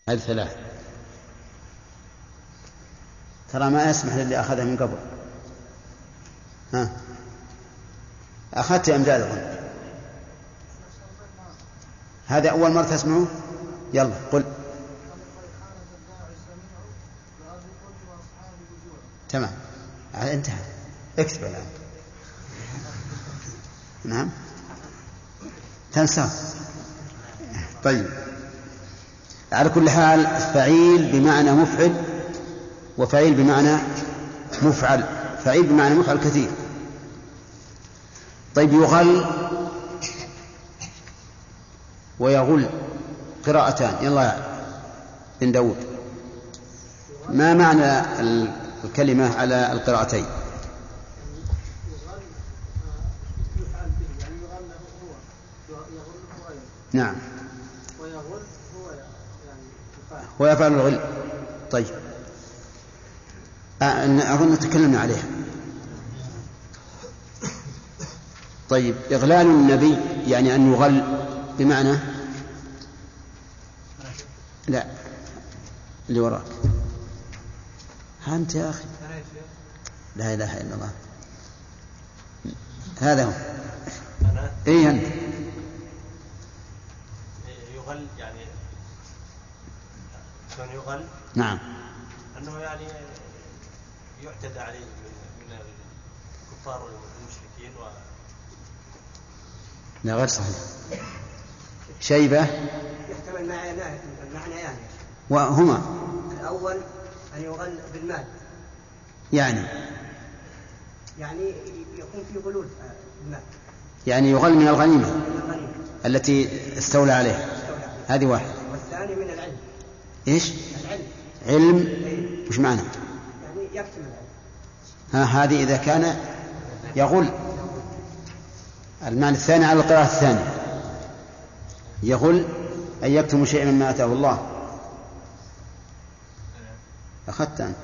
هذه 3. ترى ما يسمح للي أخذها من قبل. ها أخذت أمجاد أظن. هذا أول مرة تسمعه. يلا قل. تمام انتهى. اكتب الآن. نعم تنسى. طيب على كل حال فعيل بمعنى مفعل وفعيل بمعنى مفعل. فعيل بمعنى مفعل كثير. طيب يغل ويغل قراءتان. يلا بن داود ما معنى الكلمة على القراءتين؟ نعم ويفعل الغل. طيب أظن تكلمنا عليها. طيب إغلال النبي يعني أن يغل بمعنى لا اللي وراك. ها أنت يا أخي لا إله إلا الله. هذا هو. إيه أنت يغل يعني شلون يغل؟ نعم أنه يعني يعتدى عليه من الكفار والمشركين لا غير صحيح. شيبة يحتمل معنى يعني وهما الأول أن يغل بالمال يعني يكون في غلول المال يعني يغل من الغنيمة التي استولى عليها. هذه واحد. والثاني من العلم. إيش؟ العلم. علم. وش معنى؟ يعني يكتم ها العلم. هذه إذا كان يغل. المعنى الثاني على القراءة الثانية يغل أن يكتم شيئا مما آتاه الله. أخذت أنت.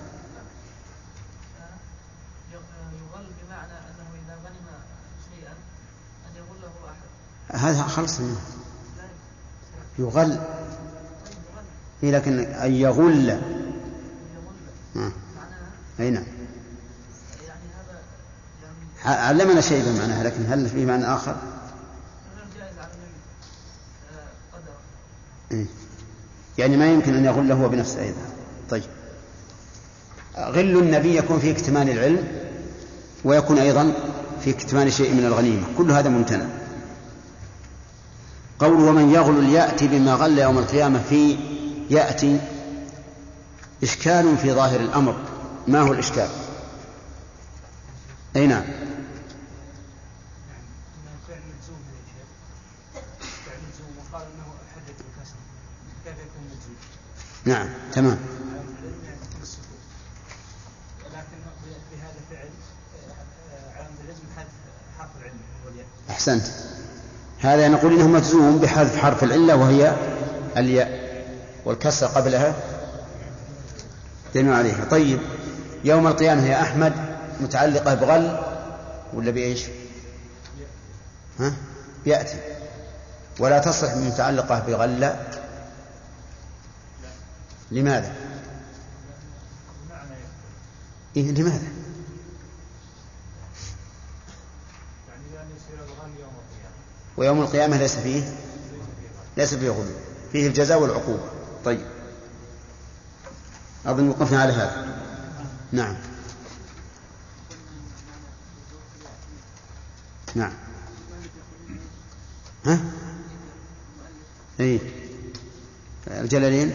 يغل بمعنى أنه إذا غنم شيئا أن يغله أحد. هذا خلص منه. يغل إيه لكن أن يغل أي نعم. علمنا شيء بمعناها لكن هل في معنى آخر؟ يعني ما يمكن أن يغل هو بنفسه أيضا. طيب غل النبي يكون في اكتمال العلم ويكون أيضا في اكتمال شيء من الغنيمة. كل هذا ممتنع. قول ومن يغل يأتي بما غل يوم القيامة في يأتي إشكال في ظاهر الأمر. ما هو الإشكال؟ أي نعم نعم تمام. لكن بهذا فعل علامة الجزم حذف حرف العلة أحسنت. هذا نقول إنه مجزوم بحذف حرف العلة وهي الياء والكسر قبلها دين عليها. طيب يوم القيامة يا أحمد متعلقة بغل ولا بإيش؟ ها؟ يأتي ولا تصلح متعلقة بغل. لماذا؟ إيه لماذا؟ ويوم القيامة ليس فيه غلو فيه الجزاء والعقوبة. طيب أظن وقفنا على هذا. نعم نعم ها إيه الجلالين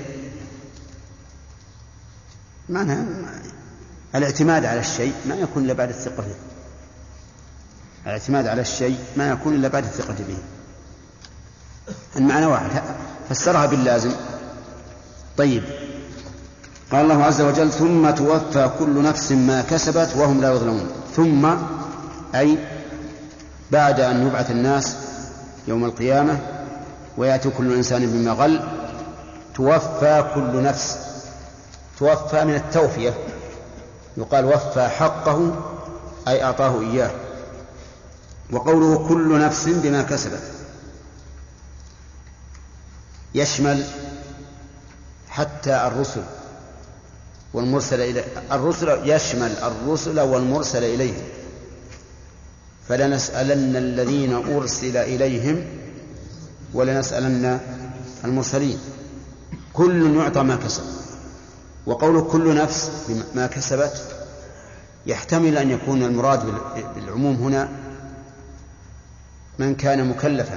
معناها الاعتماد على الشيء ما يكون إلا بعد الثقة به. الاعتماد على الشيء ما يكون إلا بعد الثقة به. المعنى واحد فسرها باللازم. طيب قال الله عز وجل ثم توفى كل نفس ما كسبت وهم لا يظلمون. ثم أي بعد أن يبعث الناس يوم القيامة ويأتي كل إنسان بما غل توفى كل نفس. توفى من التوفية يقال وفى حقه أي أعطاه إياه. وقوله كل نفس بما كسبت يشمل حتى الرسل والمرسل إليه. الرسل يشمل الرسل والمرسل إليهم، فلنسألن الذين أرسل إليهم ولنسألن المرسلين. كل يعطى ما كسب. وقول كل نفس ما كسبت يحتمل أن يكون المراد بالعموم هنا من كان مكلفا،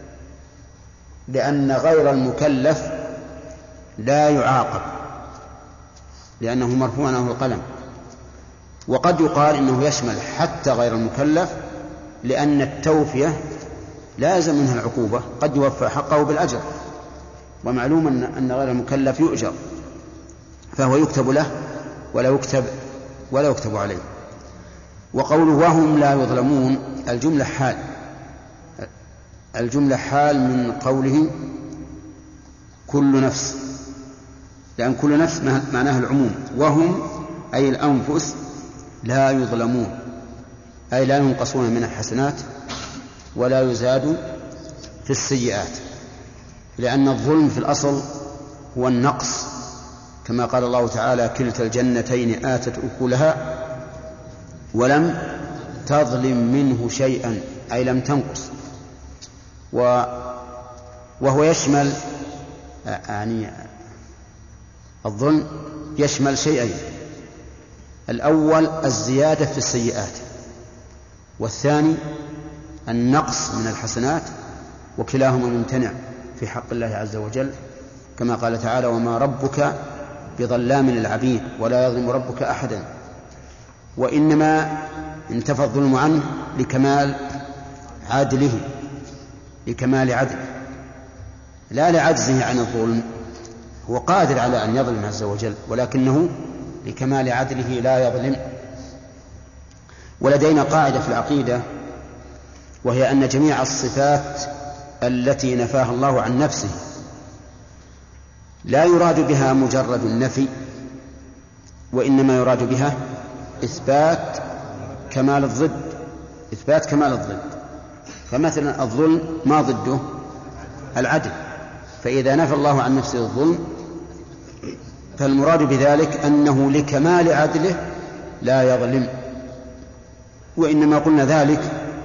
لأن غير المكلف لا يعاقب لأنه مرفوع عنه القلم. وقد يقال إنه يشمل حتى غير المكلف، لأن التوفية لا يلزم منها العقوبة، قد يوفى حقه بالأجر، ومعلوم أن غير المكلف يؤجر، فهو يكتب له ولا يكتب عليه. وقوله وهم لا يظلمون الجملة حال من قوله كل نفس، لأن كل نفس معناها العموم، وهم أي الأنفس لا يظلمون، أي لا ينقصون من الحسنات ولا يزاد في السيئات، لأن الظلم في الأصل هو النقص، كما قال الله تعالى كلتا الجنتين آتت أكلها ولم تظلم منه شيئا، أي لم تنقص. وهو يشمل يعني الظلم يشمل شيئين: الأول الزيادة في السيئات، والثاني النقص من الحسنات، وكلاهما ممتنع في حق الله عز وجل، كما قال تعالى وما ربك بظلام للعبيد ولا يظلم ربك أحدا. وإنما انتفى الظلم عنه لكمال عدله، لا لعجزه عن الظلم، هو قادر على أن يظلم عز وجل، ولكنه لكمال عدله لا يظلم. ولدينا قاعدة في العقيدة، وهي أن جميع الصفات التي نفاها الله عن نفسه لا يراد بها مجرد النفي، وإنما يراد بها إثبات كمال الضد. فمثلا الظلم ما ضده؟ العدل. فإذا نفى الله عن نفسه الظلم فالمراد بذلك أنه لكمال عدله لا يظلم. وإنما قلنا ذلك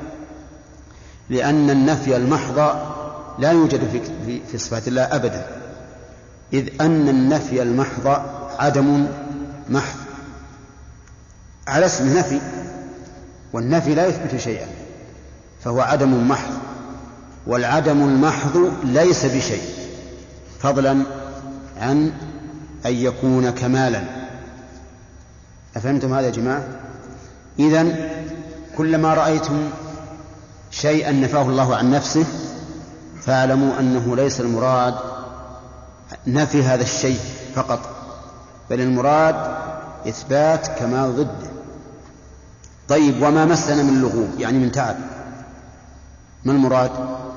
لأن النفي المحض لا يوجد في صفات الله أبدا، إذ أن النفي المحض عدم محض على اسم نفي، والنفي لا يثبت شيئا، فهو عدم محض، والعدم المحض ليس بشيء، فضلا عن أن يكون كمالا. أفهمتم هذا يا جماعة؟ إذن كلما رأيتم شيئا نفاه الله عن نفسه فاعلموا أنه ليس المراد نفي هذا الشيء فقط، بل المراد إثبات كمال ضده. طيب، وما مسنا من لغوب يعني من تعب، ما المراد؟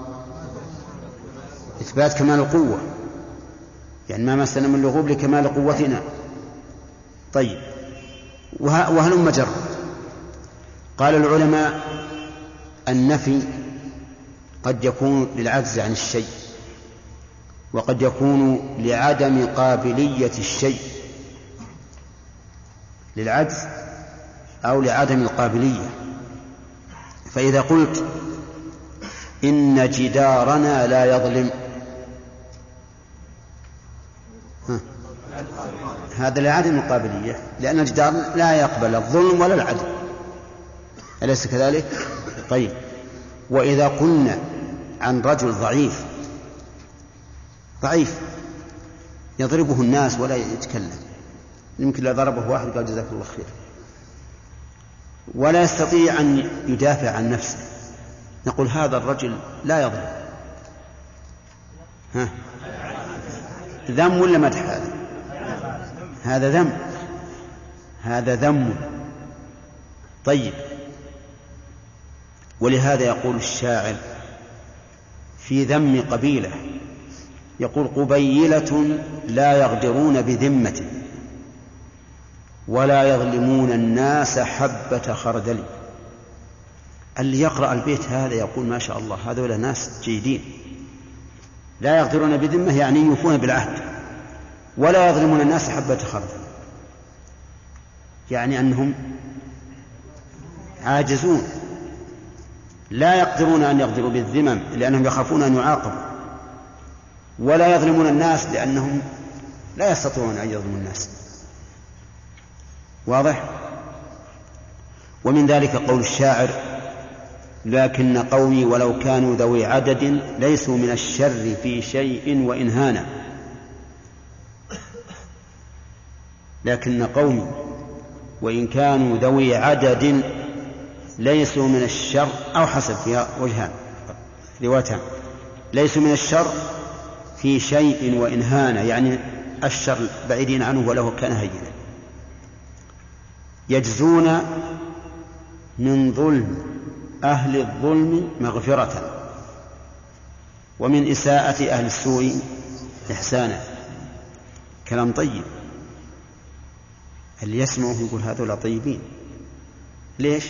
إثبات كمال القوة، يعني ما مسنا من لغوب لكمال قوتنا. طيب، وهلم جر. قال العلماء النفي قد يكون للعجز عن الشيء، وقد يكون لعدم قابلية الشيء، للعجز أو لعدم القابلية. فإذا قلت إن جدارنا لا يظلم، هذا لعدم القابلية، لأن الجدار لا يقبل الظلم ولا العدل، أليس كذلك؟ طيب، وإذا قلنا عن رجل ضعيف يضربه الناس ولا يتكلم، يمكن لو ضربه واحد قال جزاك الله خير، ولا يستطيع أن يدافع عن نفسه، نقول هذا الرجل لا يظلم. ذم ولا مدح؟ هذا ذم. طيب، ولهذا يقول الشاعر في ذم قبيلة، يقول قبيلة لا يغدرون بذمة ولا يظلمون الناس حبة خردل. اللي يقرأ البيت هذا يقول ما شاء الله، هذول ناس جيدين، لا يغدرون بذمة يعني يوفون بالعهد، ولا يظلمون الناس حبة خردل، يعني أنهم عاجزون لا يقدرون أن يقدروا بالذمم لأنهم يخافون أن يعاقبوا، ولا يظلمون الناس لأنهم لا يستطيعون أن يظلموا الناس. واضح؟ ومن ذلك قول الشاعر: لكن قومي ولو كانوا ذوي عدد ليسوا من الشر في شيء وإن هانا. لكن قومي وإن كانوا ذوي عدد ليسوا من الشر، أو حسب فيها وجهان روايتان، ليسوا من الشر في شيء وإن هانا، يعني الشر بعيدين عنه ولو كان هينا. يجزون من ظلم أهل الظلم مغفرة، ومن إساءة أهل السوء إحسانا. كلام طيب، اللي يسمعه يقول هذول طيبين. ليش؟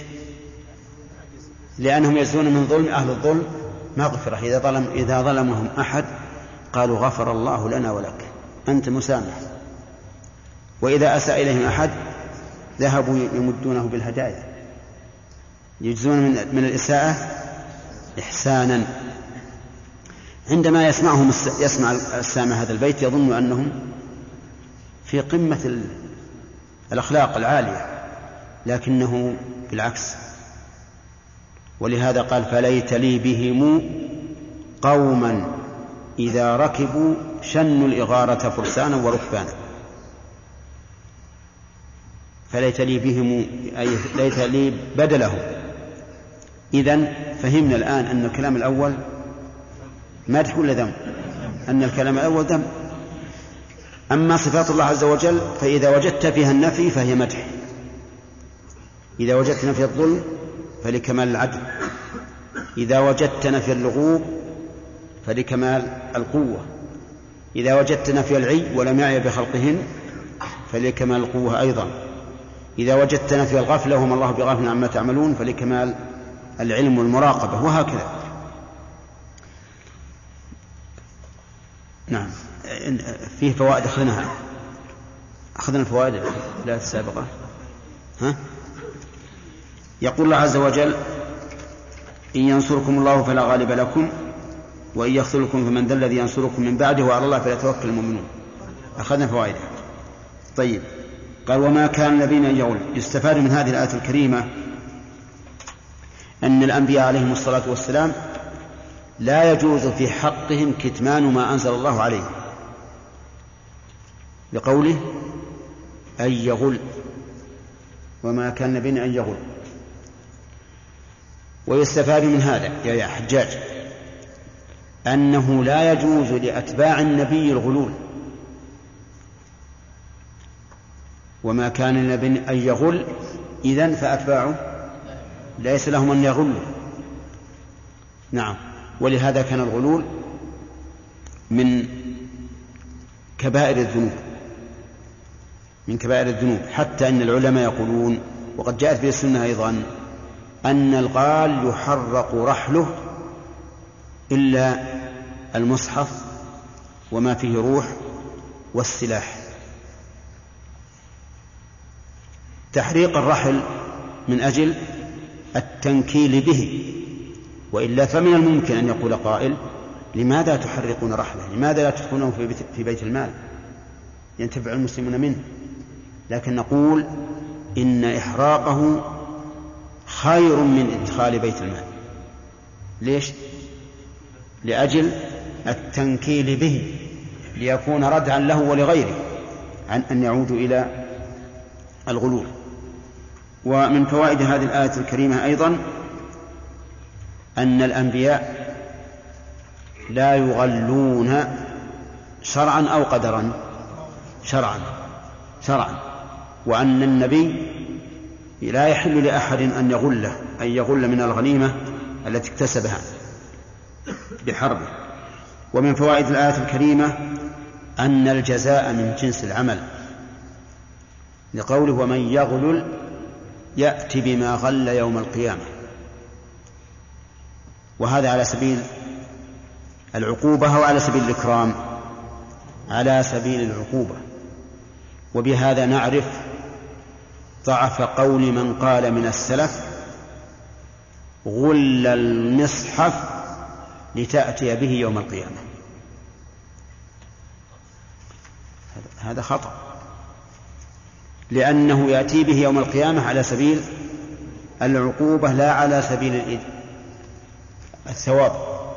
لأنهم يجزون من ظلم أهل الظلم مغفرة. إذا ظلمهم أحد قالوا غفر الله لنا ولك، أنت مسامح. وإذا أساء إليهم أحد ذهبوا يمدونه بالهدايا. يجزون من الإساءة إحسانا. عندما يسمع السامع هذا البيت يظن أنهم في قمة الأخلاق العالية، لكنه بالعكس. ولهذا قال: فليت لي بهم قوما إذا ركبوا شنوا الإغارة فرسانا وركبانا. فليت لي بهم أي ليت لي بدلهم. إذن فهمنا الآن أن الكلام الأول مدح ولا ذم؟ أن الكلام الأول ذم. أما صفات الله عز وجل فإذا وجدت فيها النفي فهي مدح. إذا وجدت نفي الظلم فلكمال العدل، إذا وجدت نفي اللغوب فلكمال القوة، إذا وجدت نفي العي ولم يعي بخلقهن فلكمال القوة أيضا، إذا وجدت نفي الغفلة وما الله بغافل عما تعملون فلكمال العلم والمراقبة، وهكذا. نعم، فيه فوائد أخذنا الفوائد لا السابقة. يقول الله عز وجل: إن ينصركم الله فلا غالب لكم وإن يخذلكم فمن ذا الذي ينصركم من بعده وعلى الله فليتوكل المؤمنون. أخذنا فوائد. طيب، قال: وما كان نبينا أن يغل. يستفاد من هذه الآية الكريمة أن الأنبياء عليهم الصلاة والسلام لا يجوز في حقهم كتمان ما أنزل الله عليه، لقوله أن يغل، وما كان نبينا أن يغل. ويستفاد من هذا يا حجاج أنه لا يجوز لأتباع النبي الغلول. وما كان النبي أن يغل، إذن فأتباعه ليس لهم أن يغلوا. نعم، ولهذا كان الغلول من كبائر الذنوب، من كبائر الذنوب، حتى أن العلماء يقولون، وقد جاءت في السنة أيضا، أن الغال يحرق رحله إلا المصحف وما فيه روح والسلاح. تحريق الرحل من أجل التنكيل به، وإلا فمن الممكن أن يقول قائل: لماذا تحرقون رحله؟ لماذا لا تدخلونه في بيت المال ينتفع المسلمون منه؟ لكن نقول إن إحراقه خير من إدخال بيت المال. ليش؟ لأجل التنكيل به، ليكون ردعا له ولغيره عن أن يعودوا إلى الغلول. ومن فوائد هذه الآية الكريمة أيضا أن الأنبياء لا يغلون شرعا أو قدرا، شرعا، وأن النبي لا يحل لأحد أن يغل من الغنيمة التي اكتسبها بحربه. ومن فوائد الآية الكريمة أن الجزاء من جنس العمل، لقوله: ومن يغلل يأتي بما غل يوم القيامة. وهذا على سبيل العقوبة أو على سبيل الإكرام؟ على سبيل العقوبة. وبهذا نعرف ضعف قول من قال من السلف غل المصحف لتأتي به يوم القيامة. هذا خطأ، لأنه يأتي به يوم القيامة على سبيل العقوبة لا على سبيل الثواب،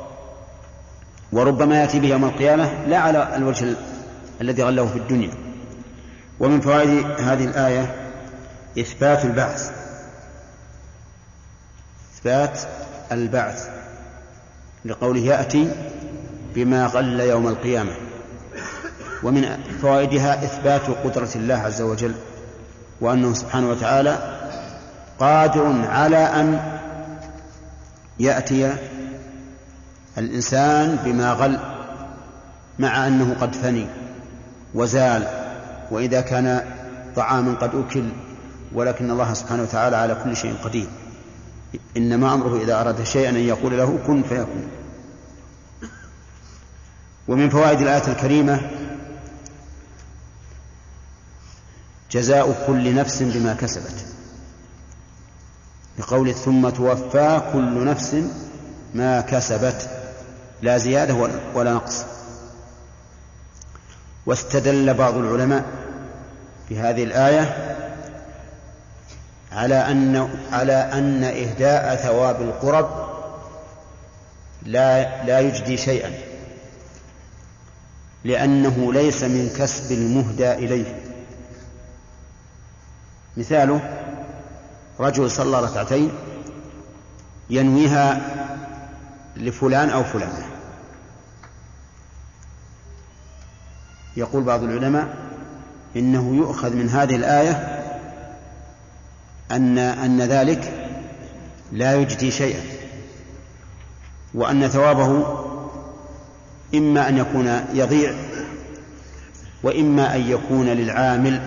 وربما يأتي به يوم القيامة لا على الوجه الذي غله في الدنيا. ومن فوائد هذه الآية إثبات البعث، إثبات البعث لقوله يأتي بما غل يوم القيامة. ومن فوائدها إثبات قدرة الله عز وجل، وأنه سبحانه وتعالى قادر على أن يأتي الإنسان بما غل، مع أنه قد فني وزال، وإذا كان طعاما قد أكل، ولكن الله سبحانه وتعالى على كل شيء قدير. إنما أمره إذا أراد شيئا أن يقول له كن فيكون. ومن فوائد الآية الكريمة جزاء كل نفس بما كسبت، بقول ثم توفى كل نفس ما كسبت، لا زيادة ولا نقص. واستدل بعض العلماء في هذه الآية على أن إهداء ثواب القرب لا يجدي شيئا، لأنه ليس من كسب المهدى إليه. مثاله رجل صلى ركعتين ينويها لفلان أو فلانة، يقول بعض العلماء إنه يؤخذ من هذه الآية أن ذلك لا يجدي شيئا، وأن ثوابه إما أن يكون يضيع وإما أن يكون للعامل.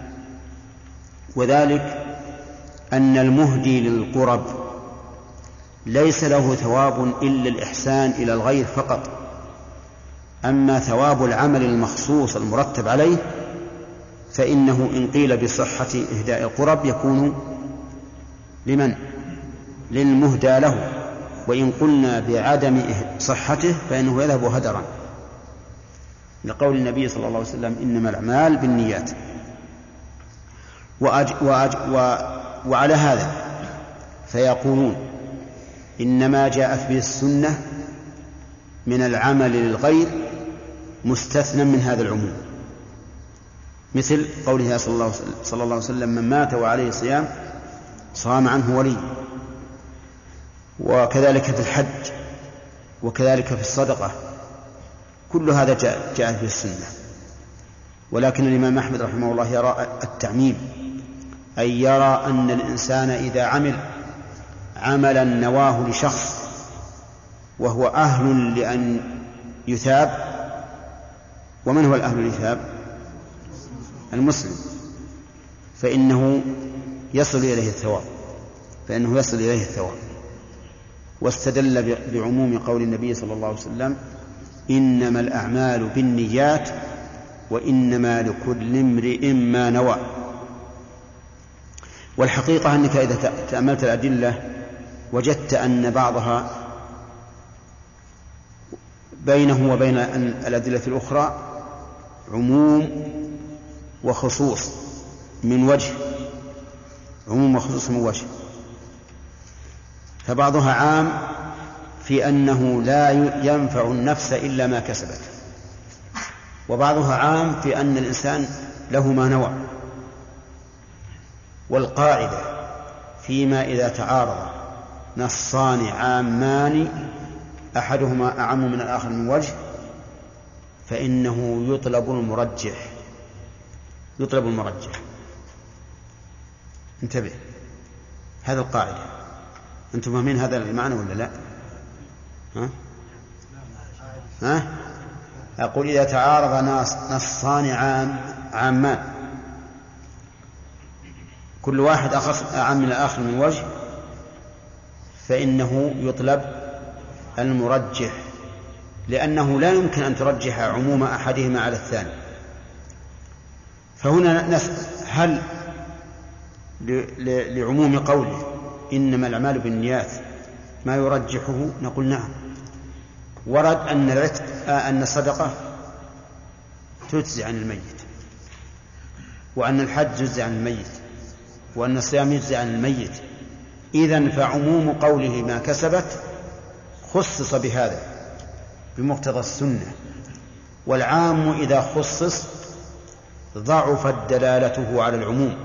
وذلك أن المهدي للقرب ليس له ثواب إلا الإحسان إلى الغير فقط، أما ثواب العمل المخصوص المرتب عليه فإنه إن قيل بصحة إهداء القرب يكون لمن؟ للمهدى له، وإن قلنا بعدم صحته فإنه يذهب هدرا، لقول النبي صلى الله عليه وسلم إنما الأعمال بالنيات. وعلى هذا فيقولون إنما جاءت به السنة من العمل للغير مستثنى من هذا العموم، مثل قوله صلى الله عليه وسلم من مات وعليه صيام صام عنه ولي، وكذلك في الحج، وكذلك في الصدقة، كل هذا جاءت به السنة. ولكن الإمام أحمد رحمه الله يرى التعميم، أي يرى أن الإنسان إذا عمل عملا نواه لشخص وهو أهل لأن يثاب، ومن هو الأهل للثاب؟ المسلم، فإنه يصل إليه الثواب. واستدل بعموم قول النبي صلى الله عليه وسلم إنما الأعمال بالنيات وإنما لكل امرئ ما نوى. والحقيقة أنك إذا تأملت الأدلة وجدت أن بعضها بينه وبين الأدلة الأخرى عموم وخصوص من وجه، فبعضها عام في أنه لا ينفع النفس إلا ما كسبت، وبعضها عام في أن الإنسان له ما نوى. والقاعدة فيما إذا تعارض نصان عامان أحدهما أعم من الآخر من وجه فإنه يطلب المرجح. انتبه، هذا القاعدة. أنتم فاهمين هذا المعنى ولا لا؟ أقول إذا تعارض نصان عامان كل واحد أخص أعم من الآخر من وجه فإنه يطلب المرجح. لأنه لا يمكن أن ترجح عموم أحدهما على الثاني. فهنا نسأل هل لعموم قوله إنما الأعمال بالنيات ما يرجحه؟ نقول نعم. ورد أن الصدقة تجزي عن الميت، وأن الحج يجزي عن الميت، وأن الصيام يجزي عن الميت. إذن فعموم قوله ما كسبت خصص بهذا بمقتضى السنة، والعام إذا خصص ضعفت دلالته على العموم،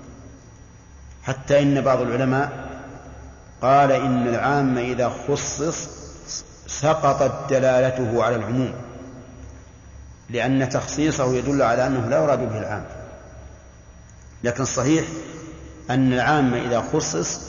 حتى إن بعض العلماء قال إن العام إذا خصص سقطت دلالته على العموم، لأن تخصيصه يدل على أنه لا يراد به العام. لكن الصحيح أن العام إذا خصص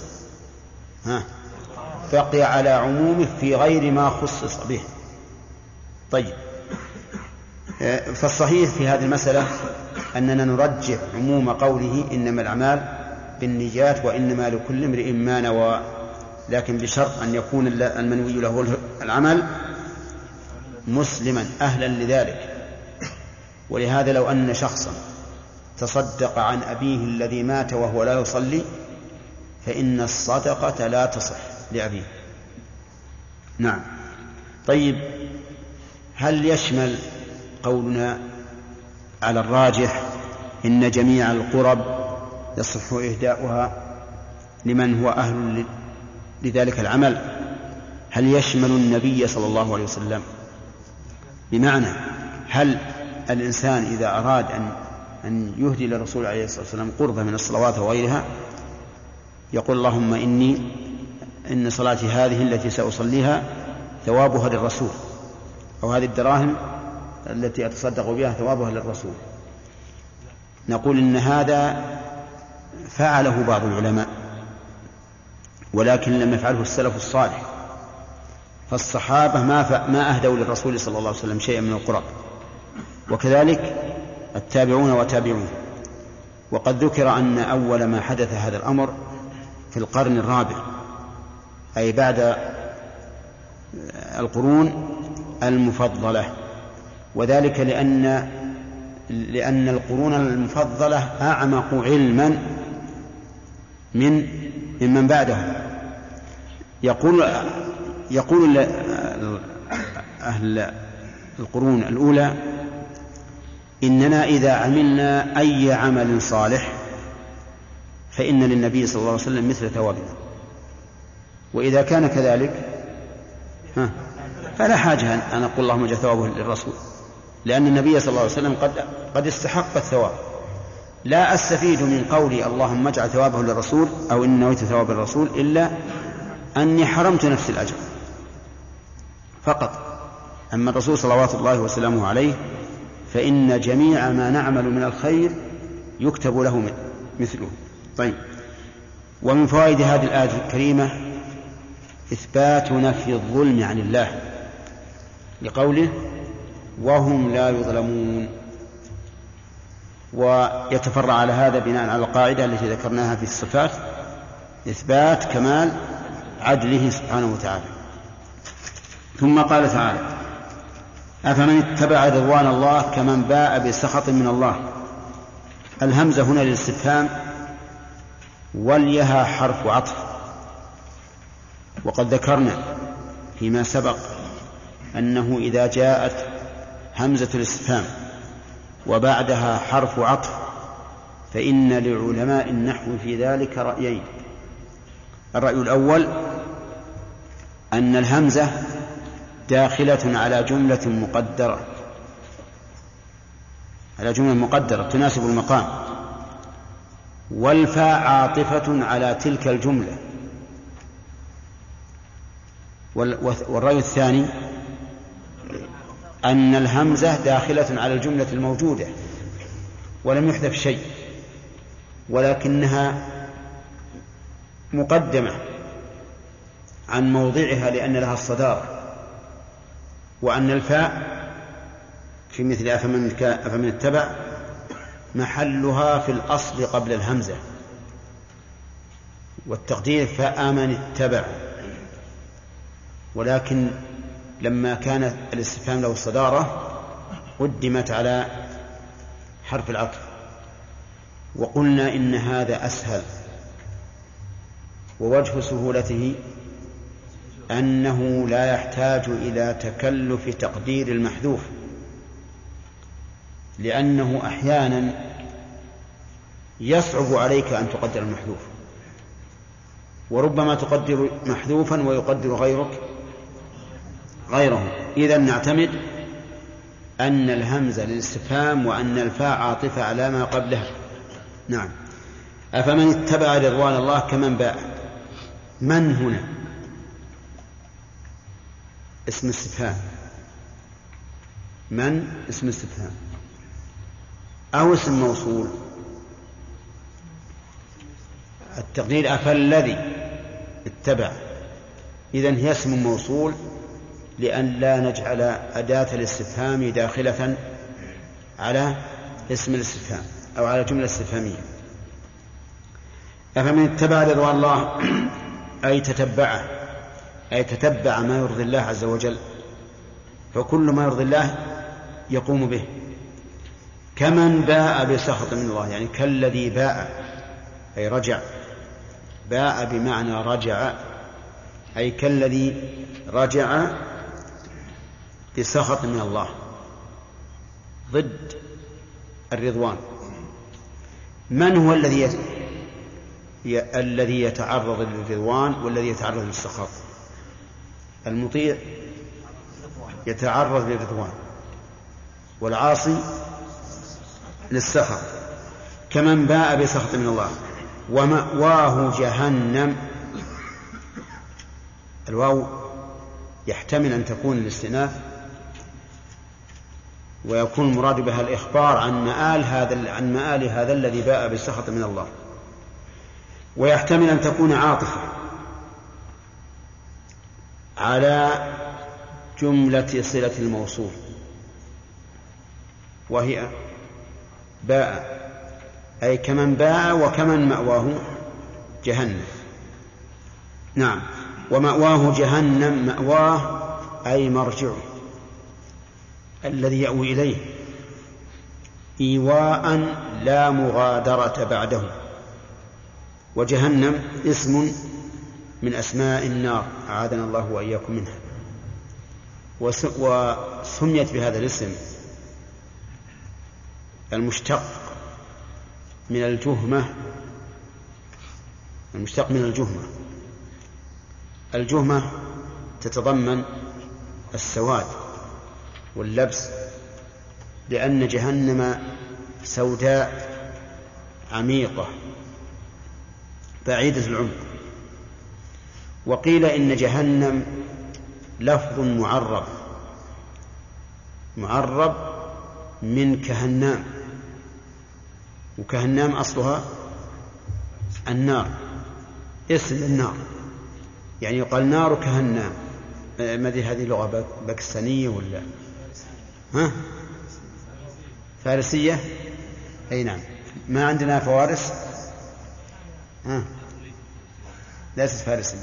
بقي على عمومه في غير ما خصص به. طيب، فالصحيح في هذه المسألة أننا نرجح عموم قوله إنما الأعمال بالنيات وإنما لكل امرئ ما نوى، لكن بشرط أن يكون المنوي له العمل مسلما أهلا لذلك. ولهذا لو أن شخصا تصدق عن أبيه الذي مات وهو لا يصلي فإن الصدقة لا تصح لأبيه. نعم. طيب، هل يشمل قولنا على الراجح إن جميع القرب يصح إهداؤها لمن هو أهل لذلك العمل، هل يشمل النبي صلى الله عليه وسلم؟ بمعنى هل الإنسان إذا أراد أن يهدي للرسول عليه الصلاة والسلام قربة من الصلوات وغيرها يقول اللهم إن صلاتي هذه التي سأصليها ثوابها للرسول، أو هذه الدراهم التي أتصدق بها ثوابها للرسول، نقول إن هذا فعله بعض العلماء ولكن لم يفعله السلف الصالح. فالصحابة ما أهدوا للرسول صلى الله عليه وسلم شيئا من القرب، وكذلك التابعون وتابعون. وقد ذكر أن أول ما حدث هذا الأمر في القرن الرابع، أي بعد القرون المفضلة، وذلك لأن القرون المفضلة أعمق علما ممن بعدهم. يقول أهل القرون الأولى إننا إذا عملنا أي عمل صالح فإن للنبي صلى الله عليه وسلم مثل ثوابنا، وإذا كان كذلك فلا حاجة أن أقول اللهم اجعل ثوابه للرسول، لأن النبي صلى الله عليه وسلم قد استحق الثواب. لا أستفيد من قولي اللهم اجعل ثوابه للرسول أو إن نويت ثواب الرسول إلا أني حرمت نفس الأجر فقط. أما الرسول صلوات الله وسلامه عليه فإن جميع ما نعمل من الخير يكتب له مثله. طيب، ومن فوائد هذه الآية الكريمة إثبات نفي الظلم عن الله لقوله وهم لا يظلمون، ويتفرع على هذا بناء على القاعدة التي ذكرناها في الصفات إثبات كمال عدله سبحانه وتعالى. ثم قال تعالى أفمن اتبع رضوان الله كمن باء بسخط من الله. الهمزة هنا للاستفهام واليها حرف عطف، وقد ذكرنا فيما سبق أنه إذا جاءت همزة الاستفهام وبعدها حرف عطف فإن لعلماء النحو في ذلك رأيين. الرأي الأول أن الهمزة داخلة على جملة مقدرة تناسب المقام، والفاء عاطفة على تلك الجملة. والرأي الثاني أن الهمزة داخلة على الجملة الموجودة ولم يحذف شيء، ولكنها مقدمة عن موضعها لأن لها الصدارة، وأن الفاء في مثل أفمن اتبع محلها في الأصل قبل الهمزة، والتقدير فآمن اتبع. ولكن لما كان الاستفهام له الصدارة قدمت على حرف العطف، وقلنا إن هذا أسهل، ووجه سهولته أنه لا يحتاج إلى تكلف تقدير المحذوف، لأنه أحيانا يصعب عليك أن تقدر المحذوف، وربما تقدر محذوفا ويقدر غيره. إذن نعتمد أن الهمزة للاستفهام وأن الفاء عاطفة على ما قبلها. نعم. أفمن اتبع رضوان الله كمن باء. من هنا اسم استفهام، من اسم استفهام أو اسم موصول. التقدير أفالذي اتبع، إذن هي اسم موصول لأن لا نجعل أداة الاستفهام داخلة على اسم الاستفهام أو على جملة استفهامية. أفمن اتبع رضوان الله أي تتبعه، أي تتبع ما يرضي الله عز وجل، فكل ما يرضي الله يقوم به. كمن باء بسخط من الله، يعني كالذي باء أي رجع، باء بمعنى رجع، أي كالذي رجع بسخط من الله ضد الرضوان. من هو الذي يتعرض للرضوان والذي يتعرض للسخط؟ المطيع يتعرض للرضوان والعاصي للسخط. كمن باء بسخط من الله ومأواه جهنم. الواو يحتمل أن تكون الاستئناف ويكون المراد بها الإخبار عن مآل هذا الذي باء بالسخط من الله، ويحتمل أن تكون عاطفة على جملة صلة الموصول وهي باء، أي كمن باء وكمن مأواه جهنم. نعم. ومأواه جهنم، مأواه أي مرجعه الذي يأوي إليه إيواء لا مغادرة بعده. وجهنم اسم من أسماء النار، أعاذنا الله وإياكم منها. وسميت بهذا الاسم المشتق من الجهمة، المشتق من الجهمة. الجهمة تتضمن السواد واللبس، لأن جهنم سوداء عميقة بعيدة العمق. وقيل إن جهنم لفظ معرب من كهنام، وكهنام أصلها النار، اسم النار، يعني يقال نار كهنام. هذه لغة باكستانية ولا فارسية؟ أي نعم. ما عندنا فوارس، ليست فارسية.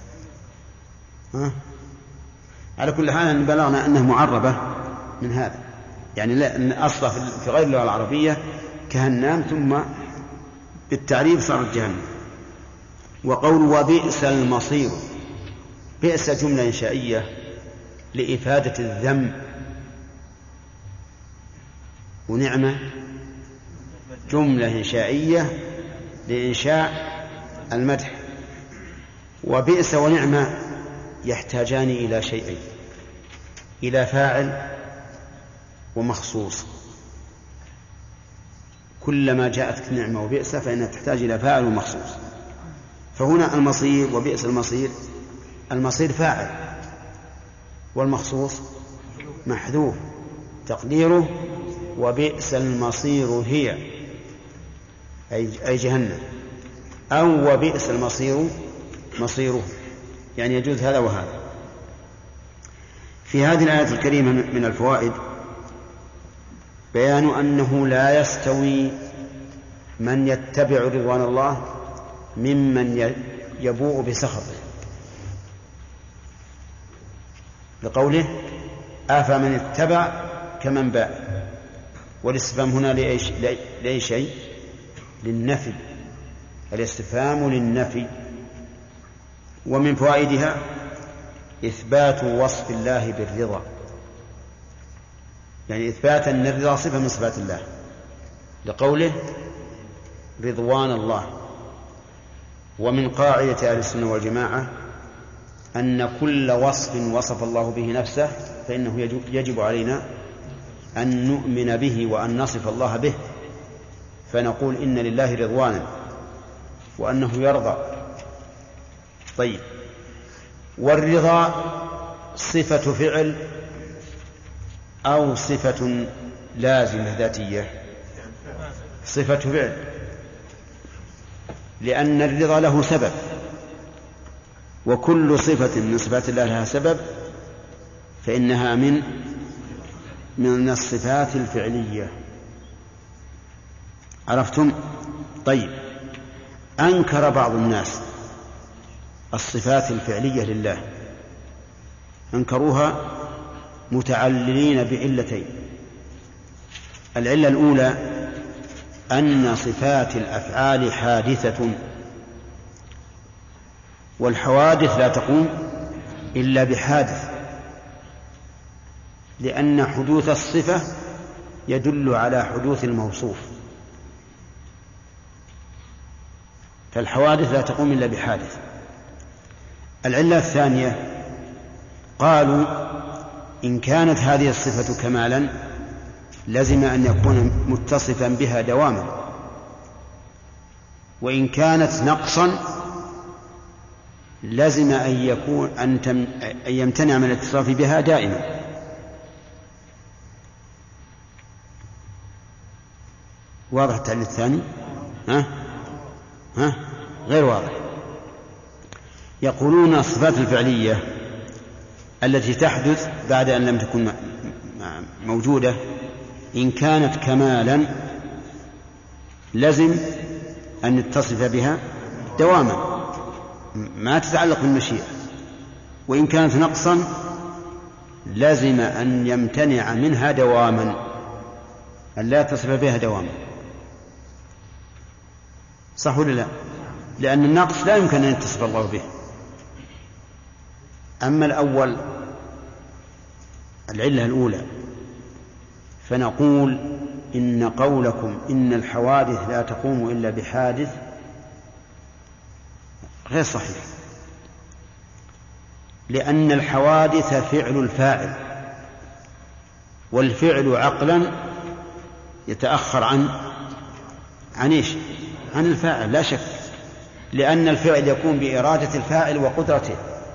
على كل حال بلغنا أنها معربة من هذا، يعني لا أصلا في غير اللغة العربية كهنام، ثم بالتعريف صارت جهنم. وقول وبئس المصير، بئس جملة إنشائية لإفادة الذم، ونعمة جملة إنشائية لإنشاء المدح. وبئس ونعمة يحتاجان إلى شيئين، إلى فاعل ومخصوص. كلما جاءت نعمة وبئس فإنها تحتاج إلى فاعل ومخصوص. فهنا المصير وبئس المصير، المصير فاعل والمخصوص محذوف، تقديره وبئس المصير هي أي جهنم، أو وبئس المصير مصيره، يعني يجوز هذا وهذا. في هذه الآية الكريمة من الفوائد بيان أنه لا يستوي من يتبع رضوان الله ممن يبوء بسخطه. لقوله أفمن اتبع كمن باء. والاستفهام هنا لأي شيء؟ للنفي، الاستفهام للنفي. ومن فوائدها إثبات وصف الله بالرضا، يعني إثبات أن الرضا صفة من صفات الله، لقوله رضوان الله. ومن قاعدة أهل السنة والجماعة أن كل وصف وصف الله به نفسه فإنه يجب علينا أن نؤمن به وأن نصف الله به، فنقول إن لله رضوانا وأنه يرضى. طيب، والرضا صفة فعل أو صفة لازمة ذاتية؟ صفة فعل، لأن الرضا له سبب، وكل صفة من صفات الله لها سبب فإنها من الصفات الفعلية. عرفتم؟ طيب، أنكر بعض الناس الصفات الفعلية لله، أنكروها متعللين بعلتين. العلة الأولى أن صفات الأفعال حادثة، والحوادث لا تقوم إلا بحادث، لأن حدوث الصفة يدل على حدوث الموصوف، فالحوادث لا تقوم إلا بحادث. العلة الثانية قالوا إن كانت هذه الصفة كمالا لزم أن يكون متصفا بها دواما، وإن كانت نقصا لزم أن يمتنع من الاتصاف بها دائما. واضح التعليل الثاني؟ غير واضح. يقولون الصفات الفعلية التي تحدث بعد أن لم تكن موجودة إن كانت كمالا لزم أن نتصف بها دواما، ما تتعلق بالمشيئة. وإن كانت نقصا لزم أن يمتنع منها دواما، أن لا يتصف بها دواما. صح ولا لا؟ لأن النقص لا يمكن أن يتصف الله به. أما الأول، العلة الأولى، فنقول إن قولكم إن الحوادث لا تقوم إلا بحادث غير صحيح، لأن الحوادث فعل الفاعل، والفعل عقلا يتأخر عن إيش؟ عن الفاعل لا شك، لأن الفعل يكون بإرادة الفاعل وقدرته،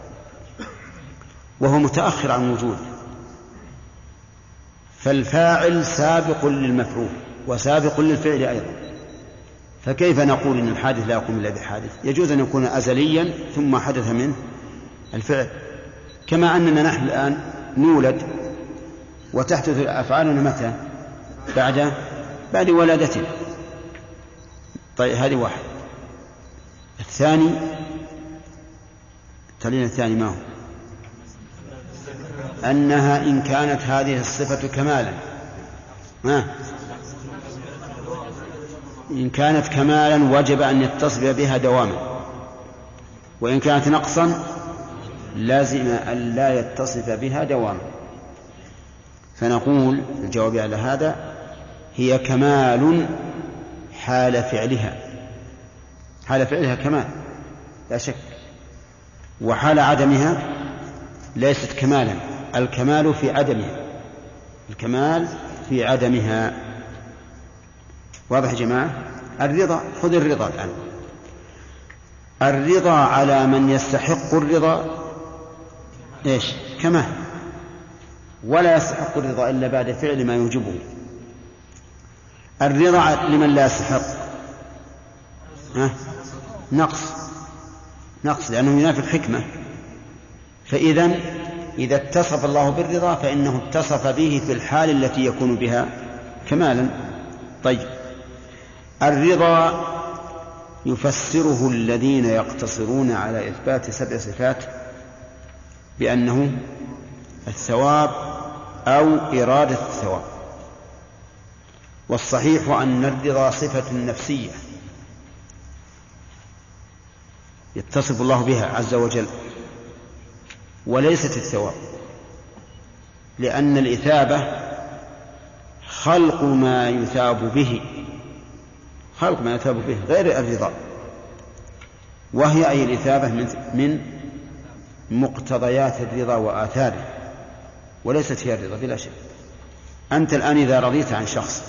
وهو متأخر عن وجوده، فالفاعل سابق للمفعول وسابق للفعل أيضا. فكيف نقول إن الحادث لا يقوم إلا بحادث؟ يجوز أن يكون أزليا ثم حدث منه الفعل، كما أننا نحن الآن نولد وتحدث أفعالنا متى؟ بعد ولادتنا. طيب، هذه واحد. الثاني، التعليل الثاني ما هو؟ أنها إن كانت هذه الصفة كمالا، إن كانت كمالا وجب أن يتصف بها دواما، وإن كانت نقصا لازم أن لا يتصف بها دواما. فنقول الجواب على هذا هي كمال حال فعلها كمال لا شك، وحال عدمها ليست كمالا، الكمال في عدمها. واضح يا جماعة؟ الرضا، خذ الرضا الآن. الرضا على من يستحق الرضا إيش؟ كمال، ولا يستحق الرضا إلا بعد فعل ما يوجبه. الرضا لمن لا يستحق نقص، لأنه ينافي الحكمة. إذا اتصف الله بالرضا فإنه اتصف به في الحال التي يكون بها كمالا. طيب، الرضا يفسره الذين يقتصرون على إثبات 7 صفات بأنه الثواب أو إرادة الثواب. والصحيح أن الرضا صفة نفسية يتصف الله بها عز وجل وليست الثواب، لأن الإثابة خلق ما يثاب به، خلق ما يثاب به غير الرضا، وهي أي الإثابة من مقتضيات الرضا وآثاره، وليست هي الرضا بلا شك. أنت الآن إذا رضيت عن شخص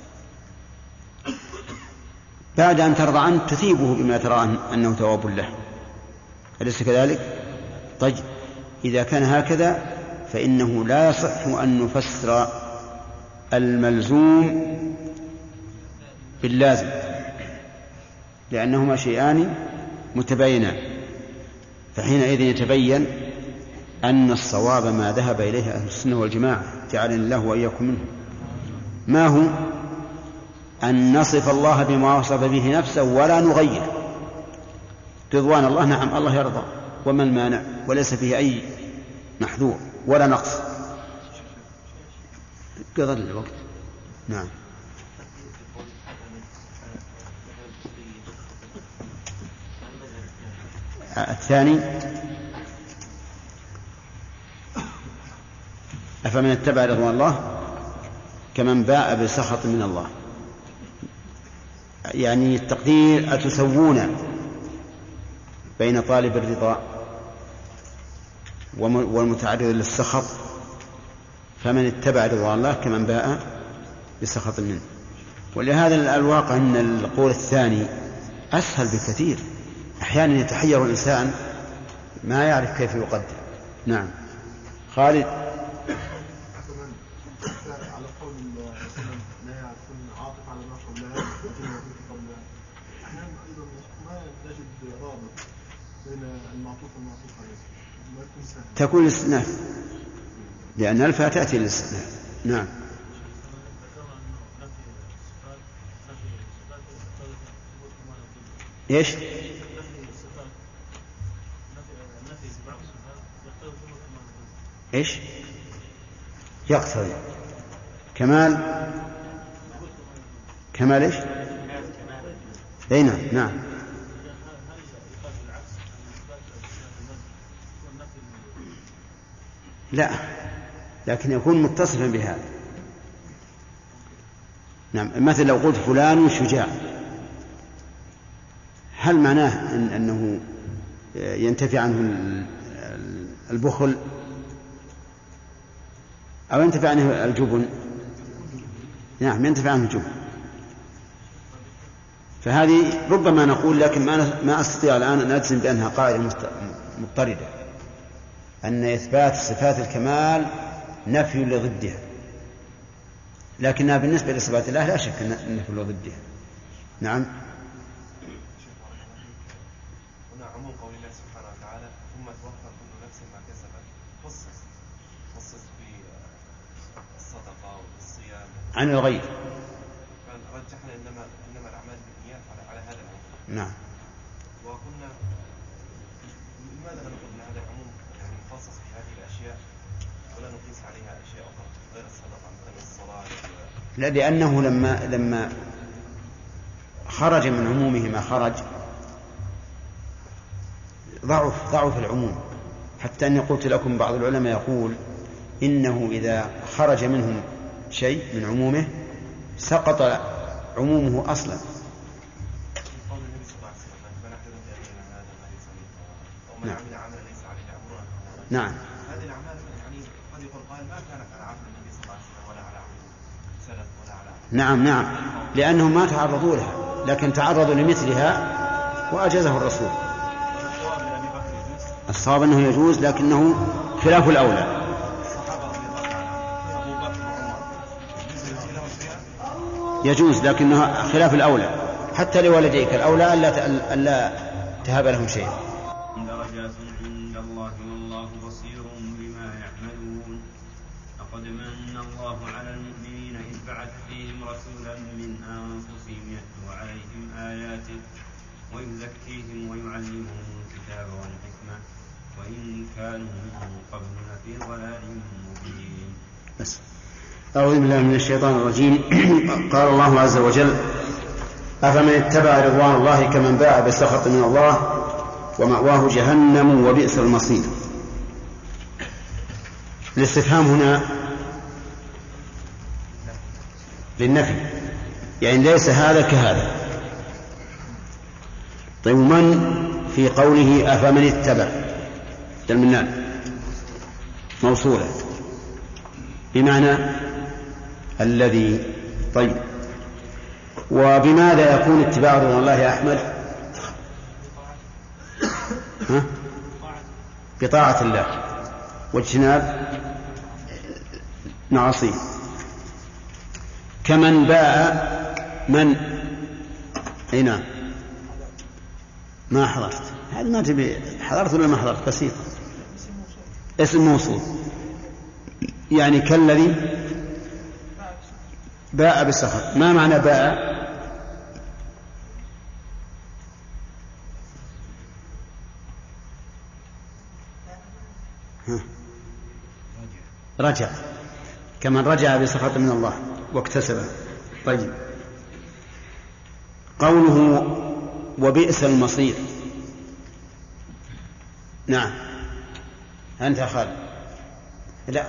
بعد أن ترضى عنه تثيبه بما ترى أنه ثواب له، أليس كذلك؟ طيب إذا كان هكذا فإنه لا يصح أن نفسر الملزوم باللازم، لأنهما شيئان متباينان، فحينئذ يتبين أن الصواب ما ذهب إليه أهل السنة والجماعة جعلنا الله وإياكم منه. ما هو؟ أن نصف الله بما وصف به نفسه ولا نغير. رضوان الله نعم الله يرضى، وما المانع؟ وليس فيه أي محذور ولا نقص. قضى الوقت. نعم. الثاني أفمن اتبع رضوان الله كمن باء بسخط من الله، يعني التقدير أتسوون بين طالب الرضا والمتعرض للسخط، فمن اتبع رضوان الله كمن باء بسخط منه. ولهذا الواقع أن القول الثاني أسهل بكثير، أحيانا يتحير الإنسان ما يعرف كيف يقدر. نعم. خالد. على قول لا يكون عاطف على ما قبلها قبلها، أحيانا أيضا ما نجد رابط بين المعطوف والمعطوف عليه، ما تكون سهل. تكون الاستئناف، لأن الفاء تأتي للاستئناف. نعم. إيش؟ إيش؟ يقتضي كمال إيش؟ أي نعم. نعم. لا، لكن يكون متصفا بهذا. نعم. مثل لو قلت فلان شجاع، هل معناه أنه ينتفي عنه البخل أو ينتفي عنه الجبن؟ نعم ينتفي عنه الجبن. فهذه ربما نقول، لكن ما أستطيع الآن أن أجزم بأنها قاعدة مضطردة، أن إثبات صفات الكمال نفي لضدها، لكنها بالنسبة لصفات الله لا شك أن نفي لضدها. نعم. هنا عموم قول الله سبحانه وتعالى ثم توفى كل نفس ما كسبت، خصص في الصدقة والصيام عن الغير، فرجحنا إنما الأعمال بالنيات على هذا العموم. نعم. وقلنا لماذا نقول أن هذا العموم يعني مخصص في هذه الأشياء ولا نقيس عليها أشياء أخرى غير الصدقة مثل الصلاة؟ لا، لأنه لما خرج من عمومه ما خرج ضعف العموم، حتى أني قلت لكم بعض العلماء يقول إنه إذا خرج منه شيء من عمومه سقط عمومه أصلا. نعم. هذه الأعمال يعني قد يقول قال ما كانت على عهد النبي صلى الله عليه وسلم ولا على عهد سلف ولا على عهد. نعم لأنهم ما تعرضوا لها، لكن تعرضوا لمثلها وأجازه الرسول. الصواب أنه يجوز، لكنه خلاف الأولى. يجوز لكنه خلاف الأولى، حتى لوالديك الأولى ألا تهب لهم شيئا. درجات عند الله والله بصير بما يعملون. لقد من الله على المؤمنين إذ بعث فيهم رسولا من أنفسهم يتلو عليهم آياته ويزكيهم ويعلمهم الكتاب والحكمة وإن كانوا من قبل لفي ضلال مبين. بس. أعوذ بالله من الشيطان الرجيم. قال الله عز وجل: أفمن اتبع رضوان الله كمن باع بسخط من الله ومأواه جهنم وبئس المصير. الاستفهام هنا للنفي، يعني ليس هذا كهذا. طيب من في قوله أفمن اتبع المنان موصولة بمعنى الذي. طيب وبماذا يكون اتباع رضوان الله يا أحمد؟ بطاعة الله واجتناب معاصيه. كمن باع من هنا ما حضرت، هذا ما تبي حضرت ولا ما حضرت؟ بسيط، اسم موصول، يعني كالذي باع بالسخط. ما معنى باع؟ رجع، كمن رجع بسخط من الله واكتسبه. طيب قوله وبئس المصير. نعم أنت خالد. لا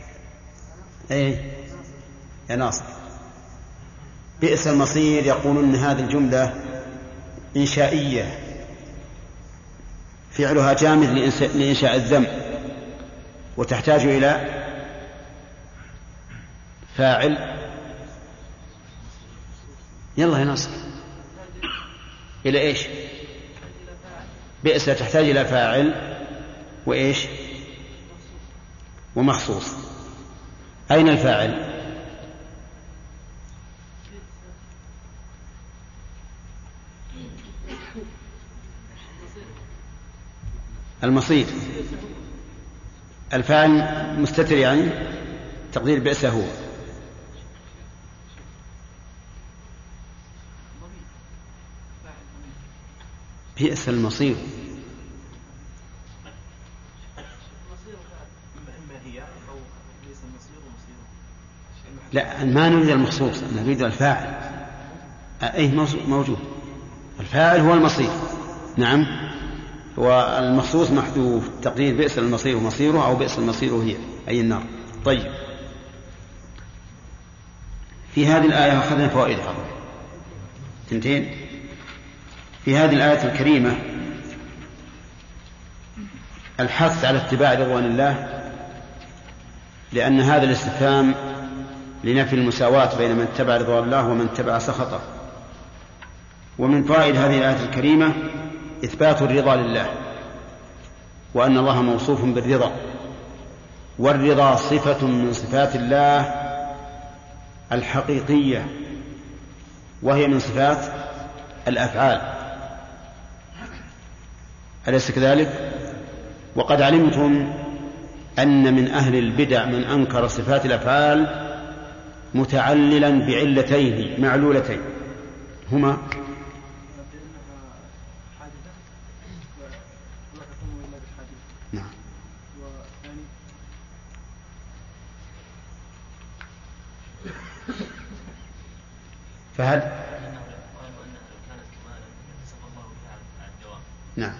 إيه يا ناصر. بئس المصير يقولون إن هذه الجملة إنشائية فعلها جامد لإنشاء الذم وتحتاج إلى فاعل. يلا يا ناصر. إلى إيش؟ بئس تحتاج إلى فاعل وإيش؟ ومخصوص. أين الفاعل؟ المصير. الفاعل مستتر، يعني تقدير بئس هو. بئس المصير. لا ما نريد المخصوص، نريد الفاعل. أي موجود، الفاعل هو المصير. نعم، والمخصوص محذوف، تقدير بئس المصير مصيره أو بئس المصير هي أي النار. طيب في هذه الآية أخذنا فوائد تنتين. في هذه الآية الكريمة الحث على اتباع رضوان الله، لأن هذا الاستفهام لنفي المساواة بين من اتبع رضوان الله ومن اتبع سخطه. ومن فوائد هذه الآية الكريمة إثبات الرضا لله، وأن الله موصوف بالرضا، والرضا صفة من صفات الله الحقيقية، وهي من صفات الأفعال، أليس كذلك؟ وقد علمتم أن من أهل البدع من أنكر صفات الأفعال متعللا بعلتين معلولتين، هما نعم. فهل نعم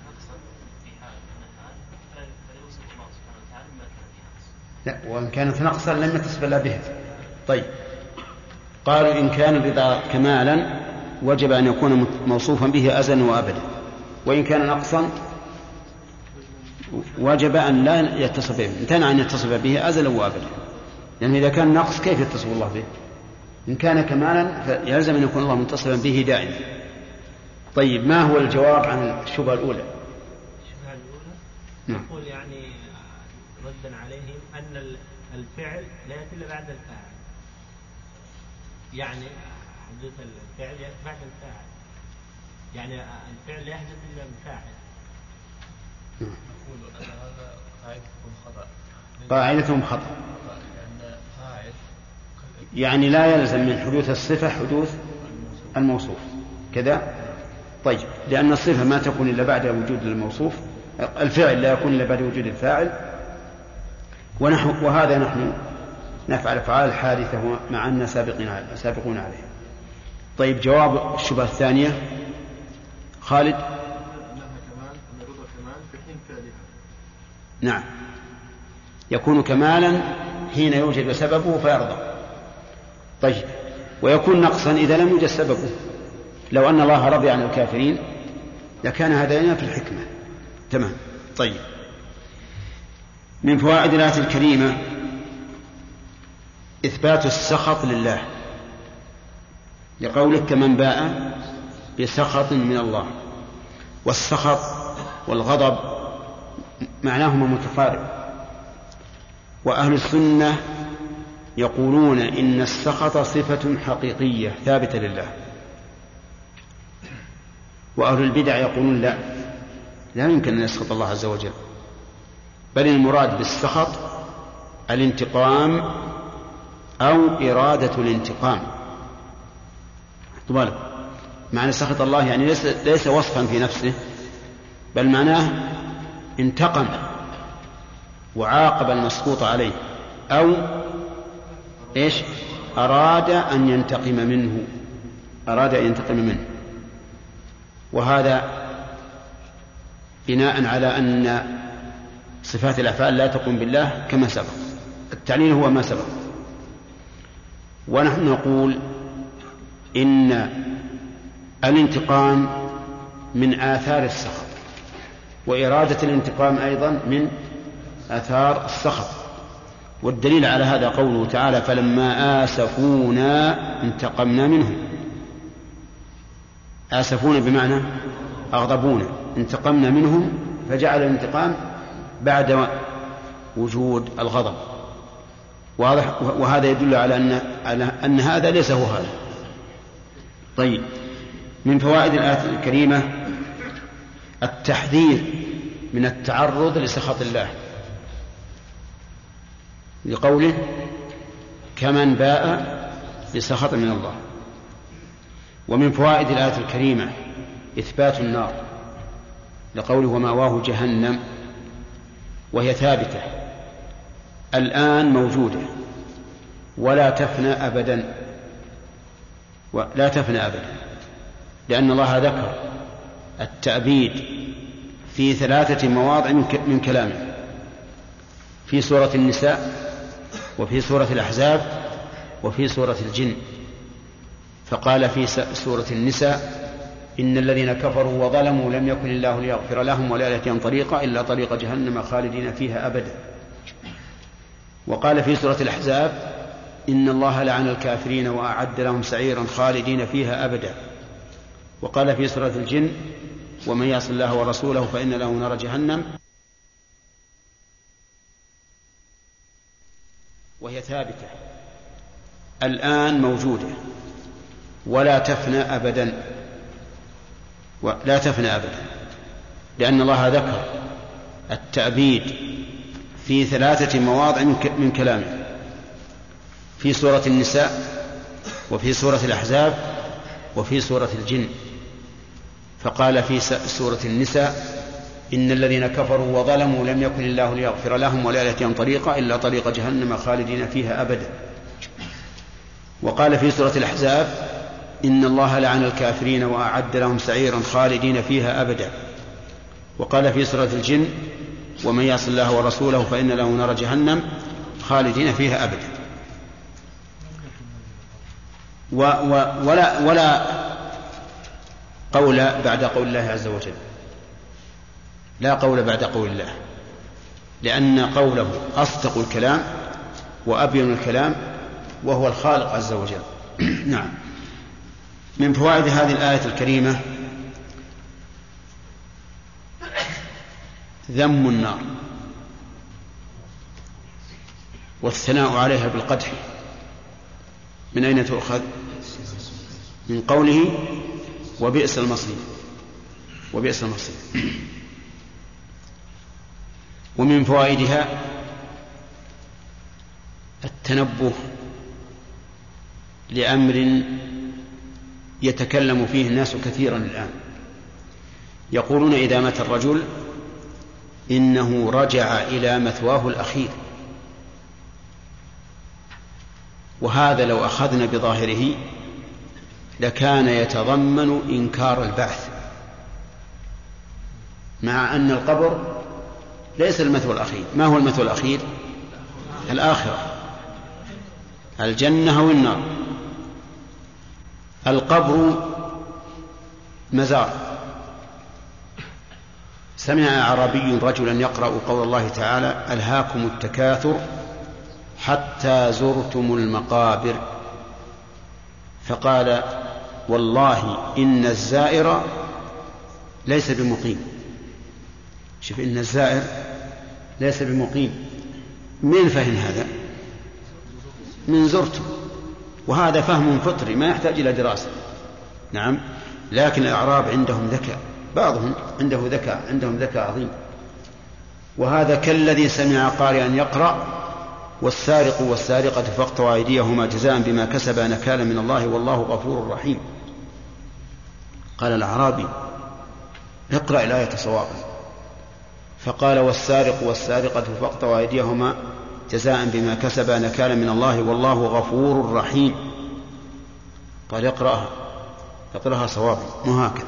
لا، وإن كانت نقصا لم يتصف إلا بها. طيب قالوا إن كان الرضا كمالا وجب أن يكون موصوفا به أزلا وأبدا، وإن كان نقصا وجب أن لا يتصف به، امتنع أن يتصف به أزلا وأبدا، لأن إذا كان نقص كيف يتصف الله به؟ إن كان كمالا فيلزم أن يكون الله متصفا به دائما. طيب ما هو الجواب عن الشبهة الأولى؟ الشبهة الأولى يقول يعني ردا عليهم أن الفعل لا يأتي إلا بعد الفاعل، يعني حدوث الفعل يأتي بعد الفاعل، يعني الفعل لا يحدث إلا بالفاعل. نقول أن هذا قاعدتهم خطأ. قاعدتهم خطأ، يعني لا يلزم من حدوث الصفة حدوث الموصوف كذا. طيب لأن الصفة ما تكون إلا بعد وجود الموصوف، الفعل لا يكون إلا بعد وجود الفاعل، وهذا نحن نفعل أفعال حادثة مع أننا سابقون عليه. طيب، جواب الشبهة الثانية خالد. نعم، يكون كمالا حين يوجد سببه فيرضى. طيب، ويكون نقصا إذا لم يوجد سببه. لو أن الله رضي عن الكافرين لكان هدانا في الحكمة. تمام. طيب، من فوائد الآية الكريمة إثبات السخط لله، لقوله كمن باء بسخط من الله. والسخط والغضب معناهما متقارب، وأهل السنة يقولون إن السخط صفة حقيقية ثابتة لله، وأهل البدع يقولون لا يمكن أن يسخط الله عز وجل، بل المراد بالسخط الانتقام أو إرادة الانتقام. طبعا معنى سخط الله يعني ليس وصفا في نفسه، بل معناه انتقم وعاقب المسخوط عليه، أو أراد أن ينتقم منه. وهذا بناء على أن صفات الأفعال لا تقوم بالله كما سبق. التعليل هو ما سبق. ونحن نقول إن الانتقام من آثار السخط، وإرادة الانتقام أيضا من آثار السخط. والدليل على هذا قوله تعالى فلما آسفونا انتقمنا منهم. آسفونا بمعنى أغضبونا، انتقمنا منهم، فجعل الانتقام بعد وجود الغضب. واضح؟ وهذا يدل على أن هذا ليس هو هذا. طيب، من فوائد الآية الكريمة التحذير من التعرض لسخط الله، لقوله كمن باء بسخط من الله. ومن فوائد الآية الكريمة إثبات النار، لقوله ومأواه جهنم، وهي ثابتة الآن موجودة ولا تفنى أبدا، لأن الله ذكر التأبيد في 3 مواضع من كلامه، في سورة النساء، وفي سورة الأحزاب، وفي سورة الجن. فقال في سورة النساء إن الذين كفروا وظلموا لم يكن الله ليغفر لهم ولا يهديهم طريقا إلا طريق جهنم خالدين فيها أبدا. وقال في سورة الأحزاب إن الله لعن الكافرين وأعد لهم سعيرا خالدين فيها أبدا. وقال في سورة الجن ومن يعص الله ورسوله فإن له نار جهنم، وهي ثابتة الآن موجودة ولا تفنى أبدا، لأن الله ذكر التأبيد في 3 مواضع من كلامه، في سورة النساء، وفي سورة الأحزاب، وفي سورة الجن. فقال في سورة النساء إن الذين كفروا وظلموا لم يكن الله ليغفر لهم ولا يهديهم طريقا إلا طريق جهنم خالدين فيها أبدا. وقال في سورة الأحزاب إن الله لعن الكافرين وأعد لهم سعيرا خالدين فيها أبدا. وقال في سورة الجن ومن يعص الله ورسوله فإن له نار جهنم خالدين فيها أبدا. ولا قول بعد قول الله عز وجل، لا قول بعد قول الله، لأن قوله أصدق الكلام وأبين الكلام، وهو الخالق عز وجل. نعم. من فوائد هذه الآية الكريمة ذم النار والثناء عليها بالقدح. من أين تؤخذ؟ من قوله وبئس المصير. ومن فوائدها التنبه لأمر يتكلم فيه الناس كثيرا الآن. يقولون إذا مات الرجل إنه رجع إلى مثواه الأخير. وهذا لو أخذنا بظاهره لكان يتضمن إنكار البعث، مع أن القبر ليس المثوى الأخير. ما هو المثوى الأخير؟ الآخرة، الجنة أو النار. القبر مزار. سمع أعرابي رجلا يقرأ قول الله تعالى: ألهاكم التكاثر حتى زرتم المقابر، فقال: والله إن الزائر ليس بمقيم. شوف، إن الزائر ليس بمقيم، من فهم هذا؟ من زرتم، وهذا فهم فطري ما يحتاج إلى دراسة. نعم، لكن الأعراب عندهم ذكاء، بعضهم عنده ذكاء، عندهم ذكاء عظيم. وهذا كالذي سمع قارئا يقرأ: والسارق والسارقة فاقطعوا أيديهما جزاء بما كسبا نكالا من الله والله غفور رحيم. قال الأعرابي: اقرأ الآية صوابا. فقال: والسارق والسارقة فاقطعوا أيديهما جزاء بما كسبا نكالا من الله والله غفور رحيم. قال: اقرأها صوابا، مو هكذا.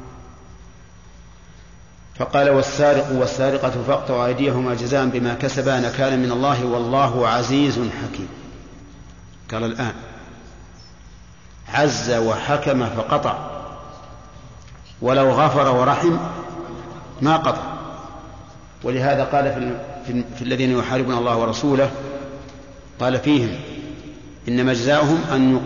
فقال: والسارق والسارقة فاقطعوا أيديهما جزاء بما كسبا نكالا من الله والله عزيز حكيم. قال: الآن عز وحكم فقطع، ولو غفر ورحم ما قطع. ولهذا قال في الذين يحاربون الله ورسوله، قال فيهم: إنما جزاؤهم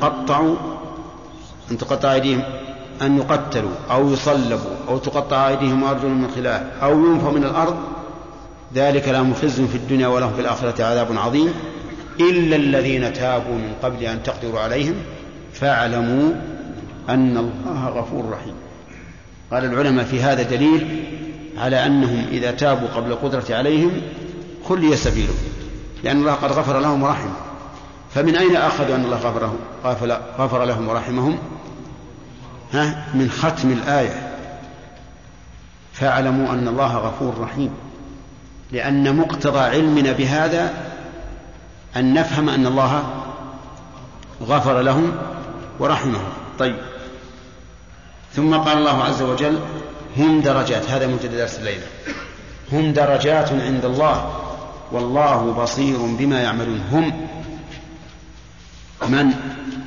أن تقطع أيديهم، أن يقتلوا أو يصلبوا أو تقطع أيديهم وأرجلهم من خلاف أو ينفوا من الأرض، ذلك لهم خزي في الدنيا ولهم في الآخرة عذاب عظيم، إلا الذين تابوا من قبل أن تقدروا عليهم فاعلموا أن الله غفور رحيم. قال العلماء: في هذا دليل على أنهم إذا تابوا قبل القدرة عليهم خلي سبيلهم، لأن الله قد غفر لهم ورحمهم. فمن أين أخذوا أن الله غفر لهم ورحمهم؟ من ختم الآية: فاعلموا أن الله غفور رحيم، لأن مقتضى علمنا بهذا أن نفهم أن الله غفر لهم ورحمهم. طيب، ثم قال الله عز وجل: هم درجات. هذا مبتدأ درس الليلة. هم درجات عند الله والله بصير بما يعملون. هم من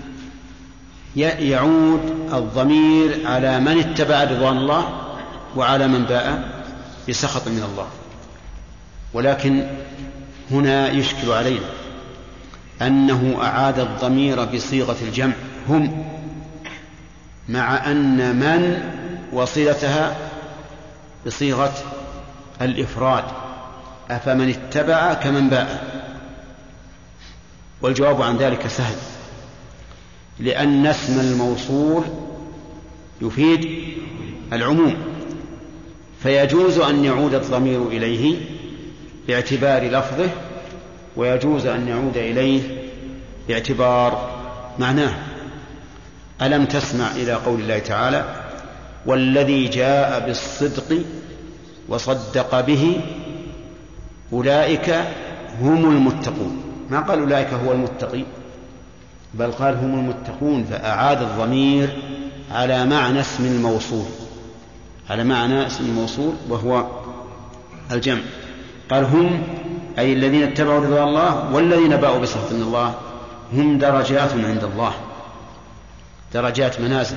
يعود الضمير على من اتبع رضوان الله وعلى من باء بسخط من الله. ولكن هنا يشكل علينا أنه أعاد الضمير بصيغة الجمع هم، مع أن من وصلتها بصيغة الإفراد: أفمن اتبع كمن باء. والجواب عن ذلك سهل، لأن اسم الموصول يفيد العموم، فيجوز أن يعود الضمير إليه باعتبار لفظه، ويجوز أن يعود إليه باعتبار معناه. ألم تسمع إلى قول الله تعالى: والذي جاء بالصدق وصدق به أولئك هم المتقون. ما قال أولئك هو المتقي، بل قال هم المتقون، فأعاد الضمير على معنى اسم الموصول، على معنى اسم الموصول وهو الجمع. قال هم أي الذين اتبعوا رضوان الله والذين باءوا بسخط من الله. هم درجات عند الله، درجات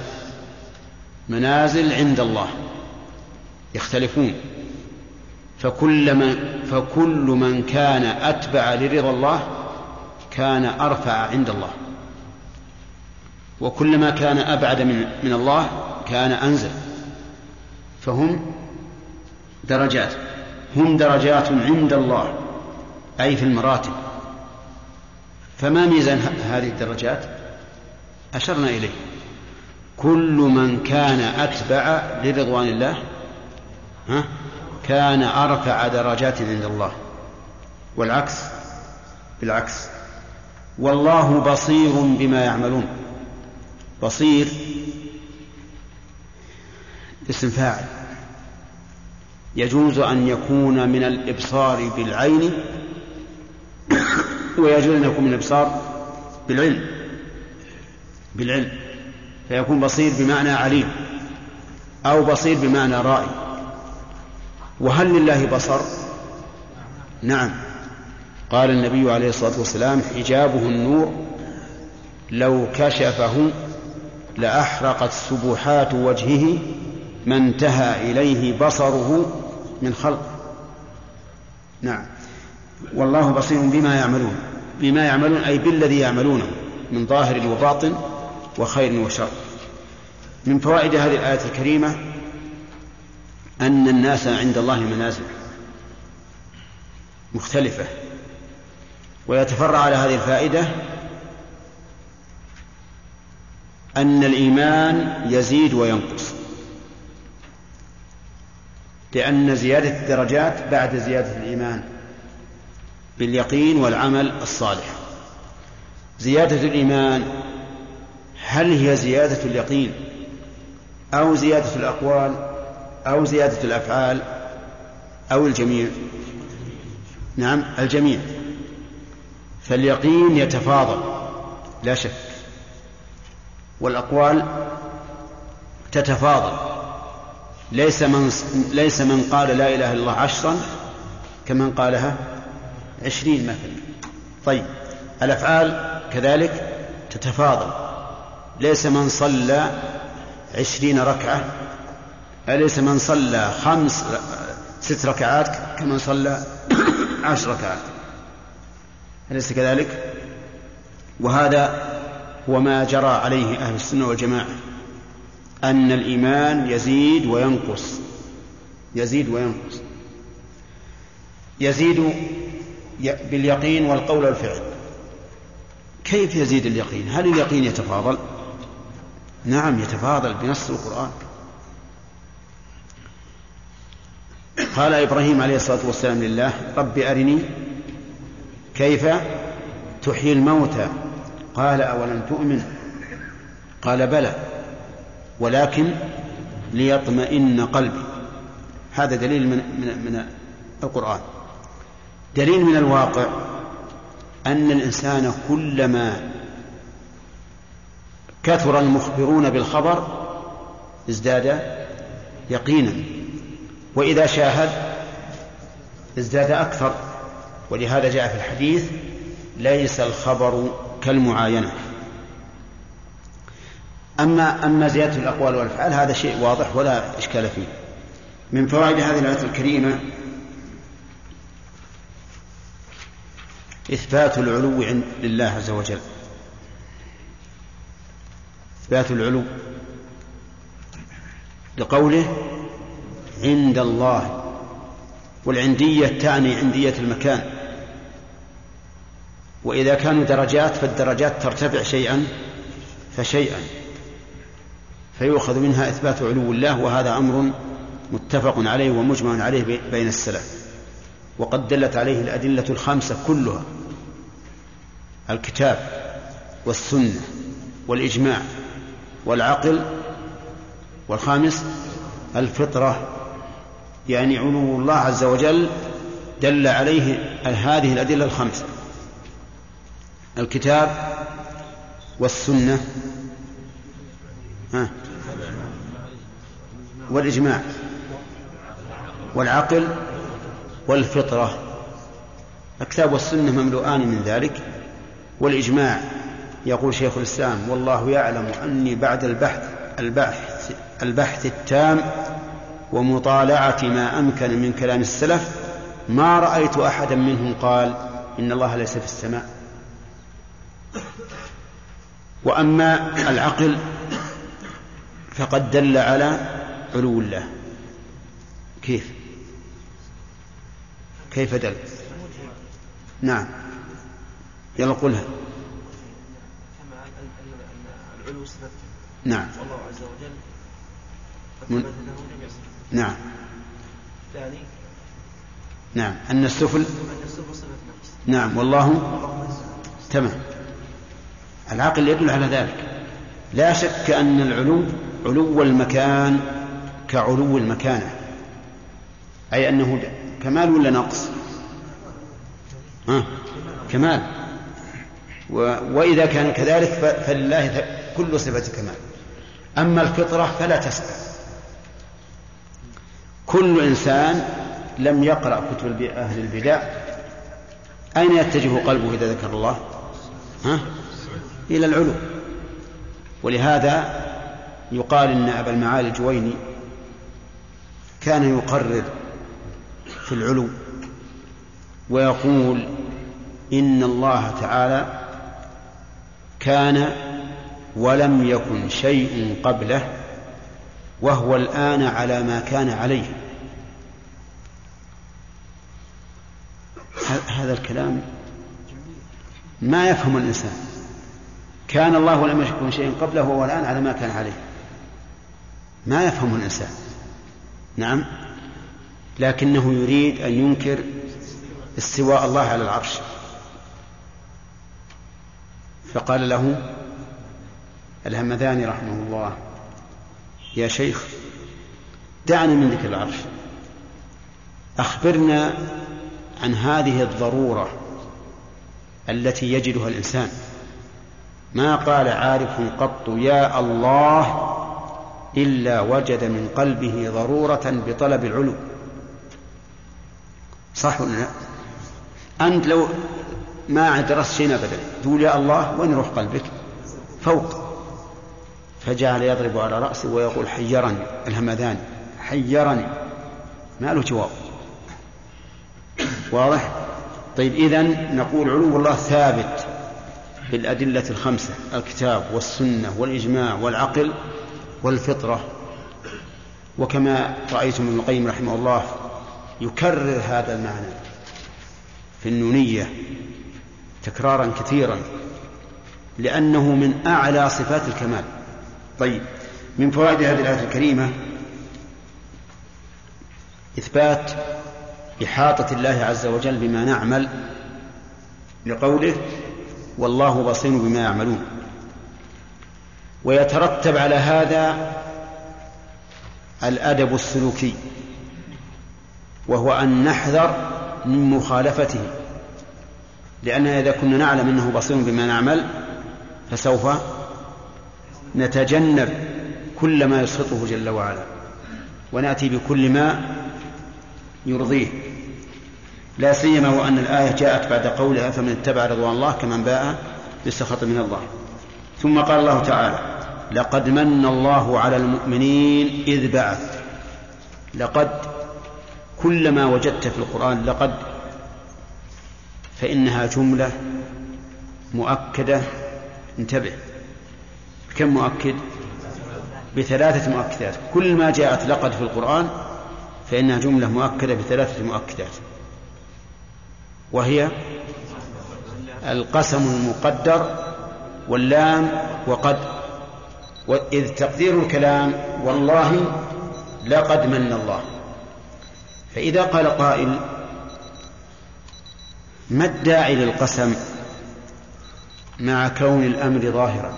منازل عند الله، يختلفون. فكل من كان أتبع لرضا الله كان أرفع عند الله، وكلما كان أبعد من الله كان أنزل. فهم درجات. هم درجات عند الله أي في المراتب. فما ميزان هذه الدرجات؟ أشرنا إليه: كل من كان أتبع لرضوان الله كان أرفع درجات عند الله، والعكس بالعكس. والله بصير بما يعملون. بصير اسم فاعل، يجوز أن يكون من الإبصار بالعين ويجوز أن يكون من الإبصار بالعلم فيكون بصير بمعنى عليم أو بصير بمعنى رائي. وهل لله بصر؟ نعم، قال النبي عليه الصلاة والسلام حجابه النور لو كشفه لأحرقت سبحات وجهه ما انتهى إليه بصره من خلق. نعم، والله بصير بما يعملون أي بالذي يعملونه من ظاهر وباطن وخير وشر. من فوائد هذه الآية الكريمة أن الناس عند الله منازل مختلفة، ويتفرع على هذه الفائدة أن الإيمان يزيد وينقص، لأن زيادة الدرجات بعد زيادة الإيمان باليقين والعمل الصالح. زيادة الإيمان هل هي زيادة اليقين أو زيادة الأقوال أو زيادة الأفعال أو الجميع؟ نعم، الجميع. فاليقين يتفاضل لا شك، والأقوال تتفاضل. ليس من قال لا إله إلا الله 10 كمن قالها 20 مثلا. طيب، الأفعال كذلك تتفاضل. ليس من صلى 20 ركعة، ليس من صلى 6 ركعات كمن صلى 10 ركعات، أليس كذلك؟ وهذا هو ما جرى عليه أهل السنة والجماعة، أن الإيمان يزيد وينقص. يزيد باليقين والقول والفعل. كيف يزيد اليقين؟ هل اليقين يتفاضل؟ نعم يتفاضل بنص القرآن. قال إبراهيم عليه الصلاة والسلام لله رب أرني كيف تحيي الموتى، قال أولم تؤمن؟ قال بلى ولكن ليطمئن قلبي. هذا دليل من القرآن. دليل من الواقع أن الإنسان كلما كثر المخبرون بالخبر ازداد يقينا، وإذا شاهد ازداد أكثر. ولهذا جاء في الحديث ليس الخبر كالمعاينة. أما زيادة الأقوال والأفعال هذا شيء واضح ولا إشكال فيه. من فوائد هذه الآية الكريمة إثبات العلو لله عز وجل. إثبات العلو لقوله عند الله، والعندية تعني عندية المكان. وإذا كانوا درجات فالدرجات ترتفع شيئا فشيئا، فيؤخذ منها إثبات علو الله، وهذا أمر متفق عليه ومجمع عليه بين السلف، وقد دلت عليه الأدلة الخمسة كلها: الكتاب والسنة والإجماع والعقل، والخامس الفطرة. يعني علو الله عز وجل دل عليه هذه الأدلة الخمسة: الكتاب والسنة والإجماع والعقل والفطرة. الكتاب والسنة مملوءان من ذلك، والإجماع يقول شيخ الإسلام والله يعلم أني بعد البحث التام ومطالعة ما أمكن من كلام السلف ما رأيت أحدا منهم قال إن الله ليس في السماء. وأما العقل فقد دل على علو الله. كيف دل؟ نعم، يلا قلها. كما أن العلو صفته. نعم. والله عز وجل نعم. ثاني. نعم، أن السفل صفة نفس. نعم، والله تمام. العقل يدل على ذلك. لا شك أن العلو علو المكان كعلو المكانة، أي أنه كمال ولا نقص؟ كمال. وإذا كان كذلك فلله كل صفة كمال. أما الفطرة فلا تسأل. كل إنسان لم يقرأ كتب أهل البدع أين يتجه قلبه إذا ذكر الله؟ إلى العلو. ولهذا يقال إن أبا المعالي الجويني كان يقرر في العلو ويقول إن الله تعالى كان ولم يكن شيء قبله وهو الآن على ما كان عليه. هذا الكلام ما يفهم الإنسان. كان الله ولم يكن شيء قبله وهو الآن على ما كان عليه، ما يفهم الإنسان. نعم، لكنه يريد أن ينكر استواء الله على العرش، فقال له الهمذاني رحمه الله: يا شيخ دعني من ذكر العرش، أخبرنا عن هذه الضرورة التي يجدها الإنسان. ما قال عارف قط يا الله إلا وجد من قلبه ضرورة بطلب العلو. صح ولا لا؟ أنت لو ما درست شيء أبدا تقول يا الله، وين يروح قلبك؟ فوق. فجعل يضرب على رأسه ويقول حيرني الهمذاني، حيرني، ما له جواب. واضح؟ طيب، إذن نقول علو الله ثابت بالأدلة الخمسة: الكتاب والسنة والإجماع والعقل والفطرة. وكما رأيتم ابن القيم رحمه الله يكرر هذا المعنى في النونية تكرارا كثيرا، لأنه من أعلى صفات الكمال. طيب، من فوائد هذه الآية الكريمة إثبات إحاطة الله عز وجل بما نعمل، لقوله والله بصير بما يعملون. ويترتب على هذا الأدب السلوكي، وهو أن نحذر من مخالفته، لأننا إذا كنا نعلم أنه بصير بما نعمل فسوف نتجنب كل ما يسخطه جل وعلا ونأتي بكل ما يرضيه، لا سيما وأن الآية جاءت بعد قولها فمن اتبع رضوان الله كمن باء بالسخط من الله. ثم قال الله تعالى لقد من الله على المؤمنين إذ بعث. لقد، كلما وجدت في القرآن لقد فإنها جملة مؤكدة. انتبه، كم مؤكد؟ بثلاثة مؤكدات. كل ما جاءت لقد في القرآن فإنها جملة مؤكدة بثلاثة مؤكدات، وهي القسم المقدر واللام وقد. وإذ تقدير الكلام والله لقد من الله. فإذا قال قائل ما الداعي للقسم مع كون الأمر ظاهرا؟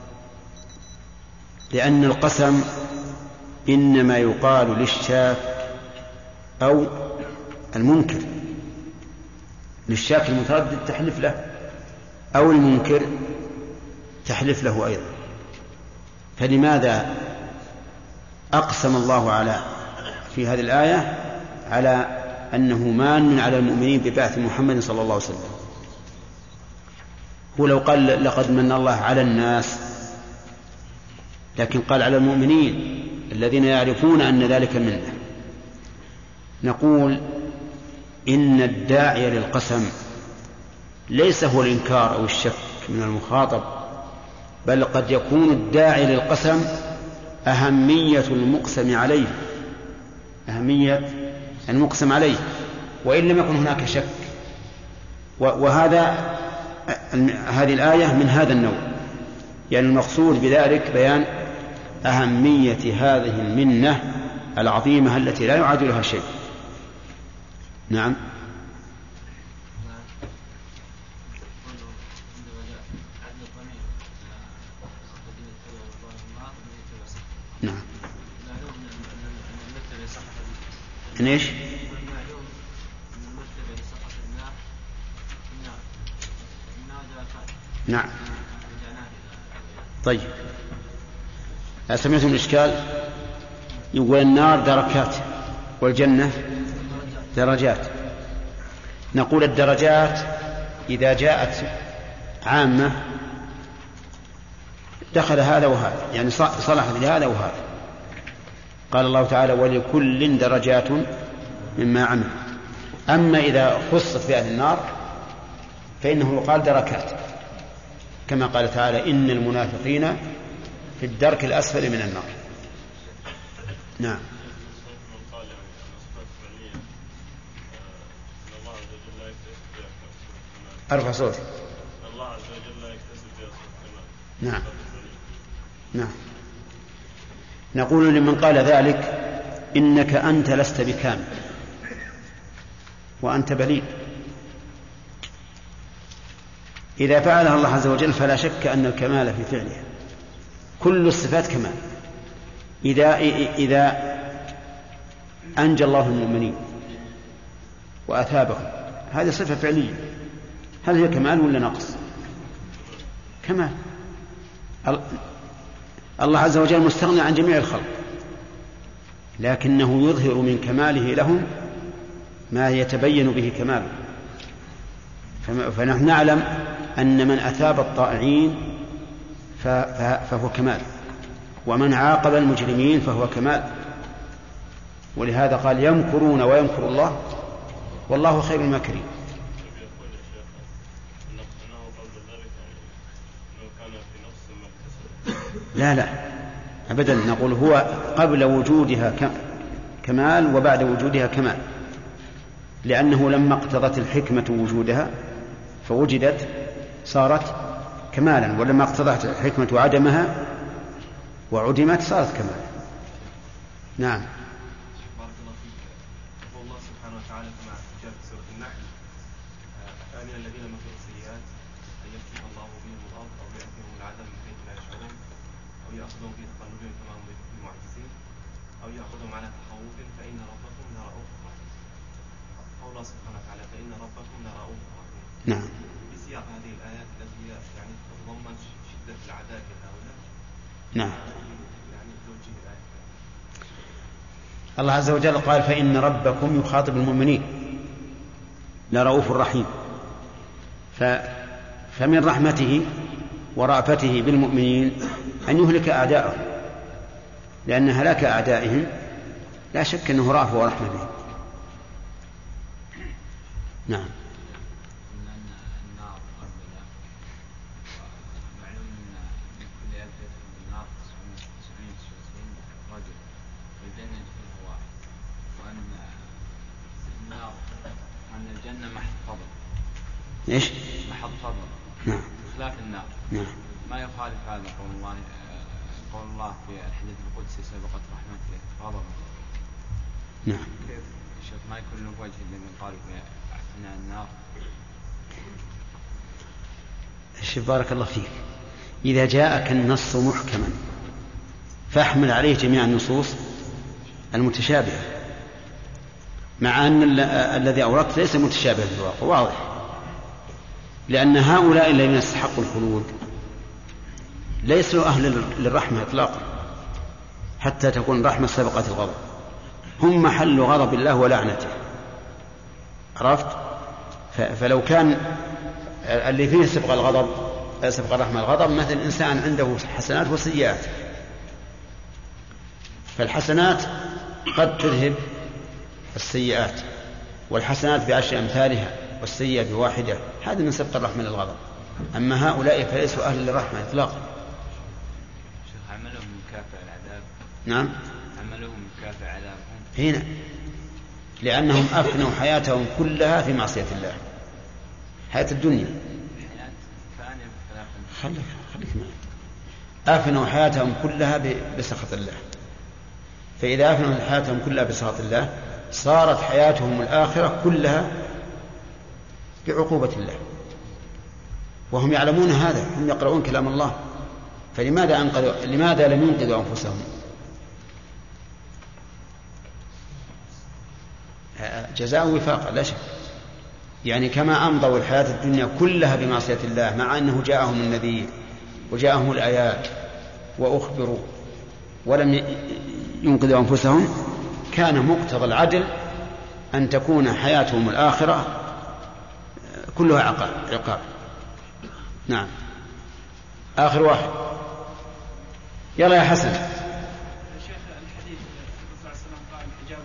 لأن القسم إنما يقال للشاك أو المنكر. للشاك المتردد تحلف له، أو المنكر تحلف له أيضا. فلماذا أقسم الله في هذه الآية على أنه مان على المؤمنين ببعث محمد صلى الله عليه وسلم؟ هو لو قال لقد من الله على الناس، لكن قال على المؤمنين الذين يعرفون أن ذلك منه. نقول إن الداعي للقسم ليس هو الإنكار أو الشك من المخاطب، بل قد يكون الداعي للقسم أهمية المقسم عليه، أهمية المقسم عليه، وإن لم يكن هناك شك. هذه الآية من هذا النوع، يعني المقصود بذلك بيان أهمية هذه المنة العظيمة التي لا يعادلها شيء. نعم. نعم. إيش؟ نعم. طيب سمعتم الإشكال؟ يقول النار دركات والجنة درجات. نقول الدرجات إذا جاءت عامة دخل هذا وهذا، يعني صلح لهذا وهذا. قال الله تعالى ولكل درجات مما عمل. أما إذا خصت بأهل النار فإنه يقال دركات، كما قال تعالى إن المنافقين في الدرك الأسفل من النار. نعم. أرفع صوت. الله عز وجل لا يكتسب بها الكمال. نعم. نعم. نقول لمن قال ذلك إنك أنت لست بكامل وأنت بليد. إذا فعلها الله عز وجل فلا شك أن الكمال في فعلها، كل الصفات كمال. إذا أنجى الله المؤمنين وأثابهم هذه صفة فعلية، هل هي كمال ولا نقص؟ كمال. الله عز وجل مستغني عن جميع الخلق، لكنه يظهر من كماله لهم ما يتبين به كماله. فنحن نعلم أن من أثاب الطائعين فهو كمال، ومن عاقب المجرمين فهو كمال. ولهذا قال يمكرون ويمكر الله والله خير الماكرين. لا أبدا، نقول هو قبل وجودها كمال وبعد وجودها كمال، لأنه لما اقتضت الحكمة وجودها فوجدت صارت كمالا، ولما اقتضت الحكمة عدمها وعدمت صارت كمالا. نعم. بارك الله فيك. يقول الله سبحانه وتعالى كما جاء في سورة النحل أفأمن الذين مكروا السيئات أن يخسف الله بهم الأرض أو يأتيهم العذاب من حيث لا يشعرون أو يأخذهم في تقلبهم كما هم بمعجزين أو يأخذهم على تخوف فإن ربكم لرؤوف رحيم. قول الله سبحانه وتعالى فإن ربكم لرؤوف رحيم. نعم. بسياق هذه الآيات التي هي يعني تتضمن شدة العذاب لهؤلاء. نعم. الله عز وجل قال فإن ربكم يخاطب المؤمنين لرؤوف رحيم، فمن رحمته ورأفته بالمؤمنين أن يهلك أعداءهم، لأن هلاك أعدائهم لا شك أنه رأفة ورحمة بهم. نعم. إيش؟ محط فضل. نعم. بخلاف النار. نعم. ما يخالف هذا قول الله في الحديث القدسي سبقت رحمته غضبه. نعم. كيف شوف ما يكون له وجه لمن قال في النار. شوف بارك الله فيك، إذا جاءك النص محكما فاحمل عليه جميع النصوص المتشابهة، مع أن الذي أوردت ليس متشابه في الواقع واضح، لأن هؤلاء الذين يستحقوا الخلود ليسوا أهل للرحمة إطلاقا حتى تكون الرحمة سبقت الغضب، هم محل غضب الله ولعنته. عرفت؟ فلو كان اللي فيه سبق الغضب سبق الرحمة الغضب مثل إنسان عنده حسنات وسيئات، فالحسنات قد تذهب السيئات، والحسنات بعشر أمثالها والسيئة بواحدة، هذا من سبق الرحمة للغضب. أما هؤلاء فليسوا أهل للرحمة إطلاقا. عملهم مكافئ العذاب. نعم. عملهم مكافئ عذابهم. هنا لأنهم أفنوا حياتهم كلها في معصية الله، حياة الدنيا. حياة ثانية بخلاف. خليك معي. أفنوا حياتهم كلها بسخط الله، فإذا أفنوا حياتهم كلها بسخط الله صارت حياتهم الآخرة كلها بعقوبة الله، وهم يعلمون هذا، هم يقرؤون كلام الله، لماذا لم ينقذوا أنفسهم؟ جزاء وفاقا لا شك. يعني كما أمضوا الحياة الدنيا كلها بمعصية الله مع أنه جاءهم النذير وجاءهم الآيات وأخبروا ولم ينقذوا أنفسهم، كان مقتضى العدل أن تكون حياتهم الآخرة كلها عقاب. نعم. آخر واحد. يلا يا حسن. شيخ الحديث الرسول صلى الله عليه وسلم قال حجاب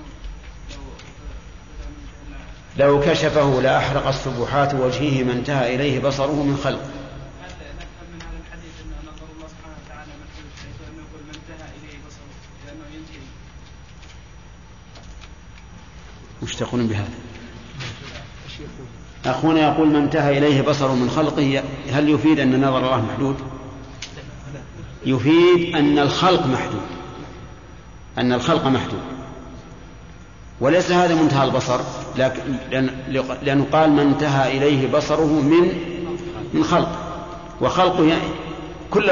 الممنون لو كشفه لأحرق السبحات وجهه ما انتهى إليه بصره من خلق. هل نفهم من هذا الحديث أن نظر الله سبحانه وتعالى محدود حيث أنه يقول ما انتهى إليه بصره لأنه ينتهي؟ وش تقولون بهذا؟ أخونا يقول ما انتهى إليه بصره من خلقه، هل يفيد أن نظر الله محدود؟ يفيد أن الخلق محدود، وليس هذا منتهى البصر، لأنه قال ما انتهى إليه بصره من خلق، وخلقه كل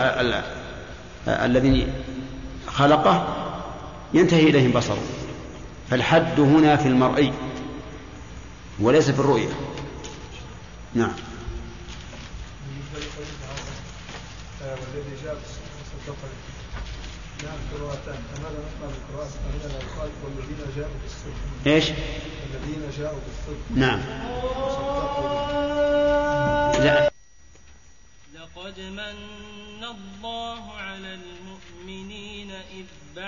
الذي خلقه ينتهي إليه بصره، فالحد هنا في المرئي وليس في الرؤية. نعم. والذي جاء بالصدقة نعم قراءتان، فماذا نقرأ بالقراءة فهنا الخالق والذين جاءوا بالصدق؟ ايش؟ الذين جاءوا بالصدق. نعم. لا. لقد من الله على المؤمنين إذ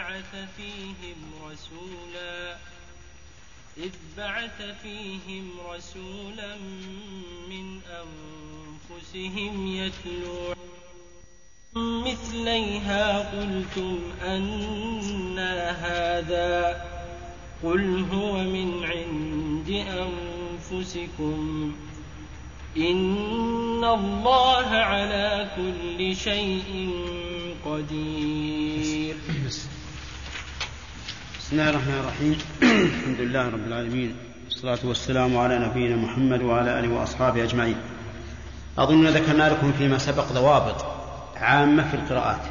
بعث فيهم رسولا من أنفسهم يتلو مثليها قلتم أنى هذا قل هو من عند أنفسكم إن الله على كل شيء قدير. بسم الله الرحمن الرحيم. الحمد لله رب العالمين، والصلاة والسلام على نبينا محمد وعلى آله وأصحابه أجمعين. أظن ذكرنا لكم فيما سبق ضوابط عامة في القراءات،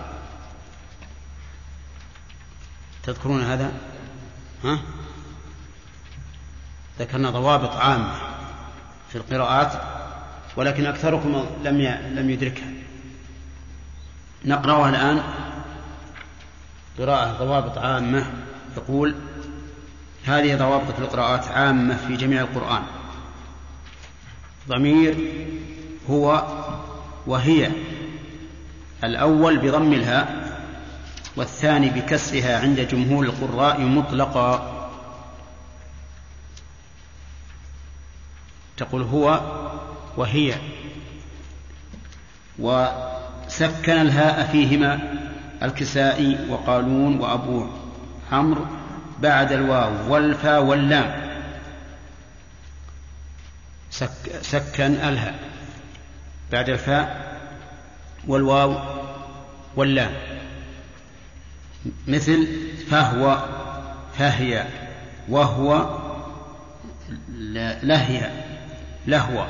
تذكرون هذا؟ ذكرنا ضوابط عامة في القراءات ولكن أكثركم لم يدركها. نقرأها الآن. قراءة ضوابط عامة. يقول هذه ضوابط القراءات عامة في جميع القرآن. ضمير هو وهي، الأول بضم الهاء والثاني بكسرها عند جمهور القراء مطلقا. تقول هو وهي، وسكن الهاء فيهما الكسائي وقالون وأبو عمرو بعد الواو والفاء واللام، سكن الهاء بعد الفاء والواو واللام، مثل فهو فهي وهو لهي لهوى.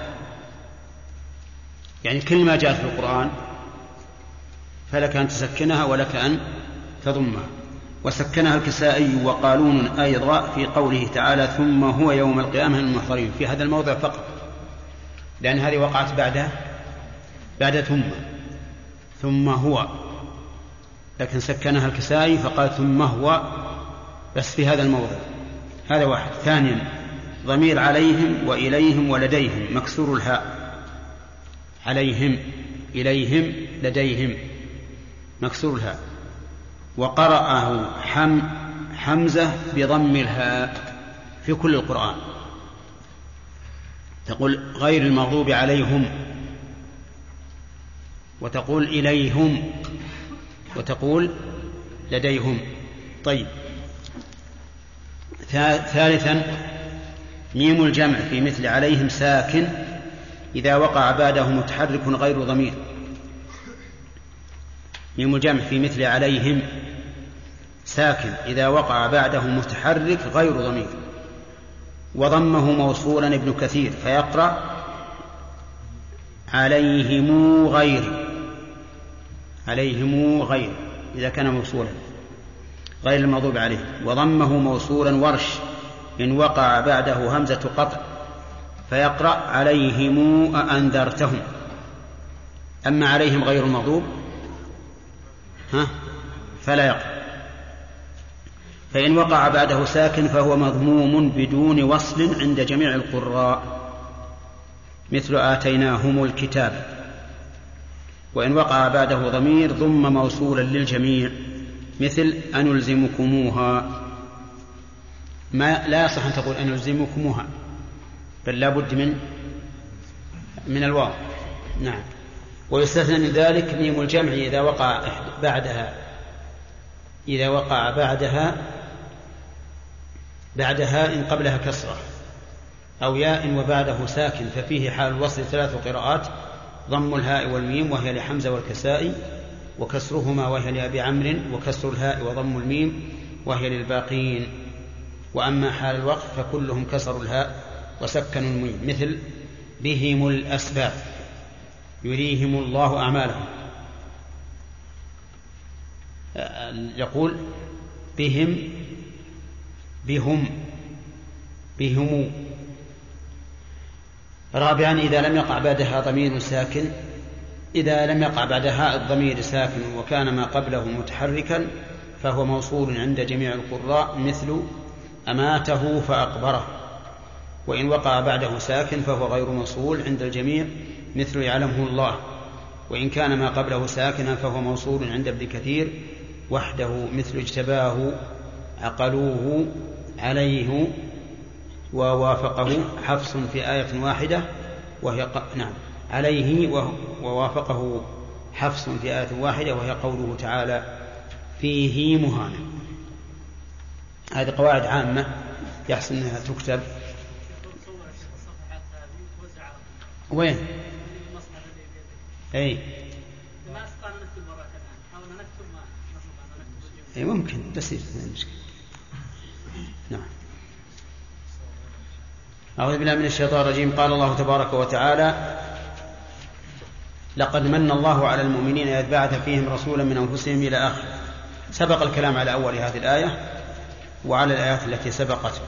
يعني كل ما جاء في القرآن فلك أن تسكنها ولك أن تضمها. وسكنها الكسائي وقالون أيضا في قوله تعالى ثم هو يوم القيامة من المحضرين، في هذا الموضع فقط، لأن هذه وقعت بعد ثم هو، لكن سكنها الكسائي فقال ثم هو بس في هذا الموضع. هذا واحد. ثانيا ضمير عليهم وإليهم ولديهم مكسور الهاء، عليهم إليهم لديهم مكسور الهاء. وقرأه حمزة بضم الهاء في كل القرآن. تقول غير المغضوب عليهم، وتقول إليهم، وتقول لديهم. طيب. ثالثا ميم الجمع في مثل عليهم ساكن إذا وقع بعده متحرك غير ضمير. ميم الجمع في مثل عليهم ساكن إذا وقع بعده متحرك غير ضمير. وضمه موصولا ابن كثير فيقرأ عليهم غير إذا كان موصولا غير المغضوب عليه. وضمه موصولا ورش إن وقع بعده همزة قطع فيقرأ عليهم أأنذرتهم. أما عليهم غير المغضوب فلا يقرأ. فإن وقع بعده ساكن فهو مضموم بدون وصل عند جميع القراء، مثل آتيناهم الكتاب. وإن وقع بعده ضمير ضم موصولا للجميع، مثل أنلزمكموها. لا يصح أن تقول أنلزمكموها، بل لا بد من الواو. نعم. ويستثنى من ذلك ميم الجمع إذا وقع بعدها إن قبلها كسرة، أو ياء وبعده ساكن، ففيه حال الوصل 3 قراءات: ضم الهاء والميم وهي لحمزة والكسائي، وكسرهما وهي لأبي عمرو، وكسر الهاء وضم الميم وهي للباقين. وأما حال الوقف فكلهم كسروا الهاء وسكنوا الميم، مثل بهم الأسباب، يريهم الله أعمالهم. يقول بهم. رابعا إذا لم يقع بعدها ضمير ساكن، إذا لم يقع بعدها الضمير ساكن وكان ما قبله متحركا فهو موصول عند جميع القراء، مثل أماته فأقبره. وإن وقع بعده ساكن فهو غير موصول عند الجميع، مثل يعلمه الله. وإن كان ما قبله ساكنا فهو موصول عند ابن كثير وحده، مثل اجتباه، عقلوه، عليه، ووافقه حفص في آية واحدة وهي عليه، ووافقه حفص في آية واحدة وهي قوله تعالى فيه مهانة. هذه قواعد عامة يحسن أنها تكتب. وين؟ أي ممكن تصير المشكلة. نعم. أعوذ بالله من الشيطان الرجيم. قال الله تبارك وتعالى: لقد من الله على المؤمنين إذ بعث فيهم رسولا من أنفسهم إلى آخر. سبق الكلام على أول هذه الآية وعلى الآيات التي سبقت.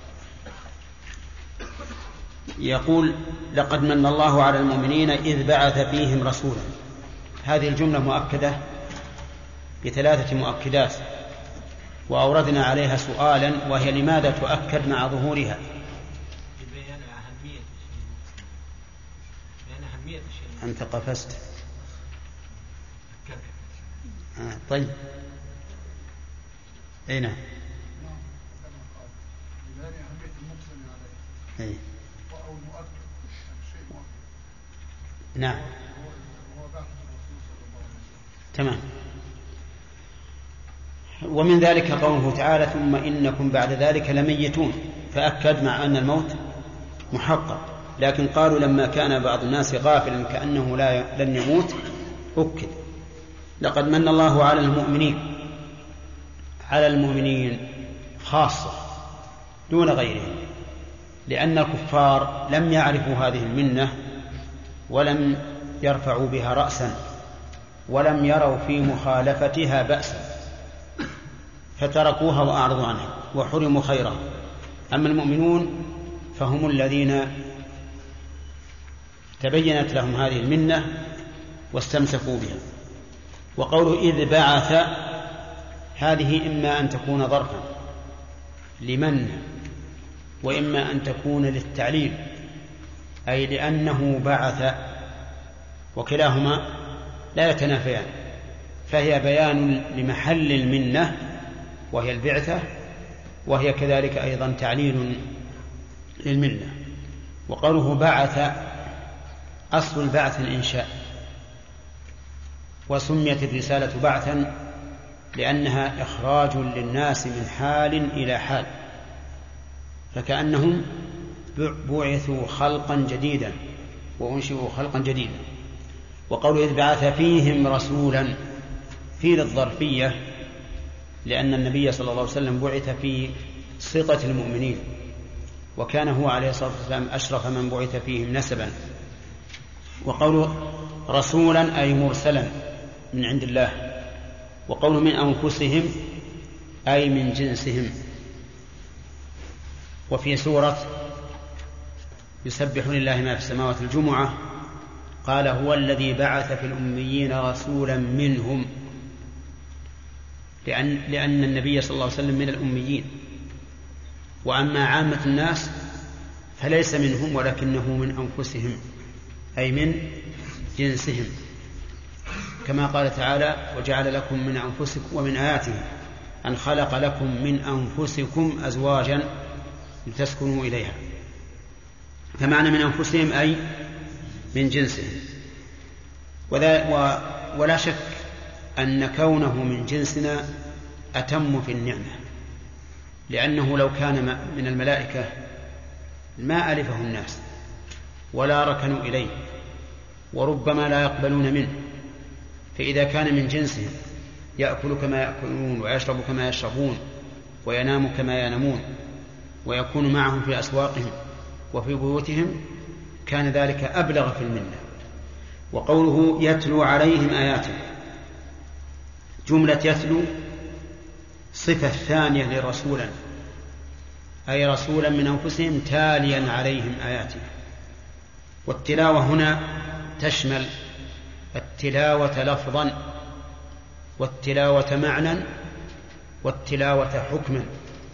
يقول: لقد من الله على المؤمنين إذ بعث فيهم رسولا. هذه الجملة مؤكدة ب3 مؤكدات، وأوردنا عليها سؤالا، وهي لماذا تؤكد مع ظهورها؟ أنت قفزت. طيب. أين؟ نعم. تمام. ومن ذلك قوله تعالى: ثم إنكم بعد ذلك لميتون، فأكد مع أن الموت محقق. لكن قالوا لما كان بعض الناس غافلا كأنه لن يموت أكد. لقد من الله على المؤمنين خاصة دون غيرهم، لأن الكفار لم يعرفوا هذه المنة ولم يرفعوا بها رأسا ولم يروا في مخالفتها بأسا، فتركوها وأعرضوا عنها وحرموا خيرها. أما المؤمنون فهم الذين تبينت لهم هذه المنة واستمسكوا بها. وقوله إذ بعث، هذه إما أن تكون ظرفا لمن، وإما أن تكون للتعليل، أي لأنه بعث، وكلاهما لا يتنافيان، فهي بيان لمحل المنة وهي البعثة، وهي كذلك أيضا تعليل للمنة. وقوله بعث، أصل البعث الإنشاء، وسميت الرسالة بعثا لأنها إخراج للناس من حال إلى حال، فكأنهم بعثوا خلقا جديدا وأنشئوا خلقا جديدا. وقوله إذ بعث فيهم رسولا، في للظرفية، لأن النبي صلى الله عليه وسلم بعث في سطة المؤمنين، وكان هو عليه الصلاة والسلام أشرف من بعث فيهم نسبا. وقوله رسولا أي مرسلا من عند الله. وقوله من أنفسهم أي من جنسهم. وفي سورة يسبح لله ما في السماوات الجمعة قال هو الذي بعث في الأميين رسولا منهم، لأن النبي صلى الله عليه وسلم من الأميين، وأما عامة الناس فليس منهم ولكنه من أنفسهم، أي من جنسهم، كما قال تعالى وجعل لكم من أنفسكم ومن آياته أن خلق لكم من أنفسكم أزواجا لتسكنوا إليها، فمعنى من أنفسهم أي من جنسهم. ولا شك أن كونه من جنسنا أتم في النعمة، لأنه لو كان من الملائكة ما ألفه الناس ولا ركنوا إليه وربما لا يقبلون منه، فإذا كان من جنسهم يأكل كما يأكلون ويشرب كما يشربون وينام كما ينامون ويكون معهم في أسواقهم وفي بيوتهم كان ذلك أبلغ في المنة. وقوله يتلو عليهم آياته، جملة يتلو صفة ثانية لرسولا، أي رسولا من أنفسهم تاليا عليهم آياته. والتلاوة هنا تشمل التلاوة لفظا والتلاوة معنى والتلاوة حكما.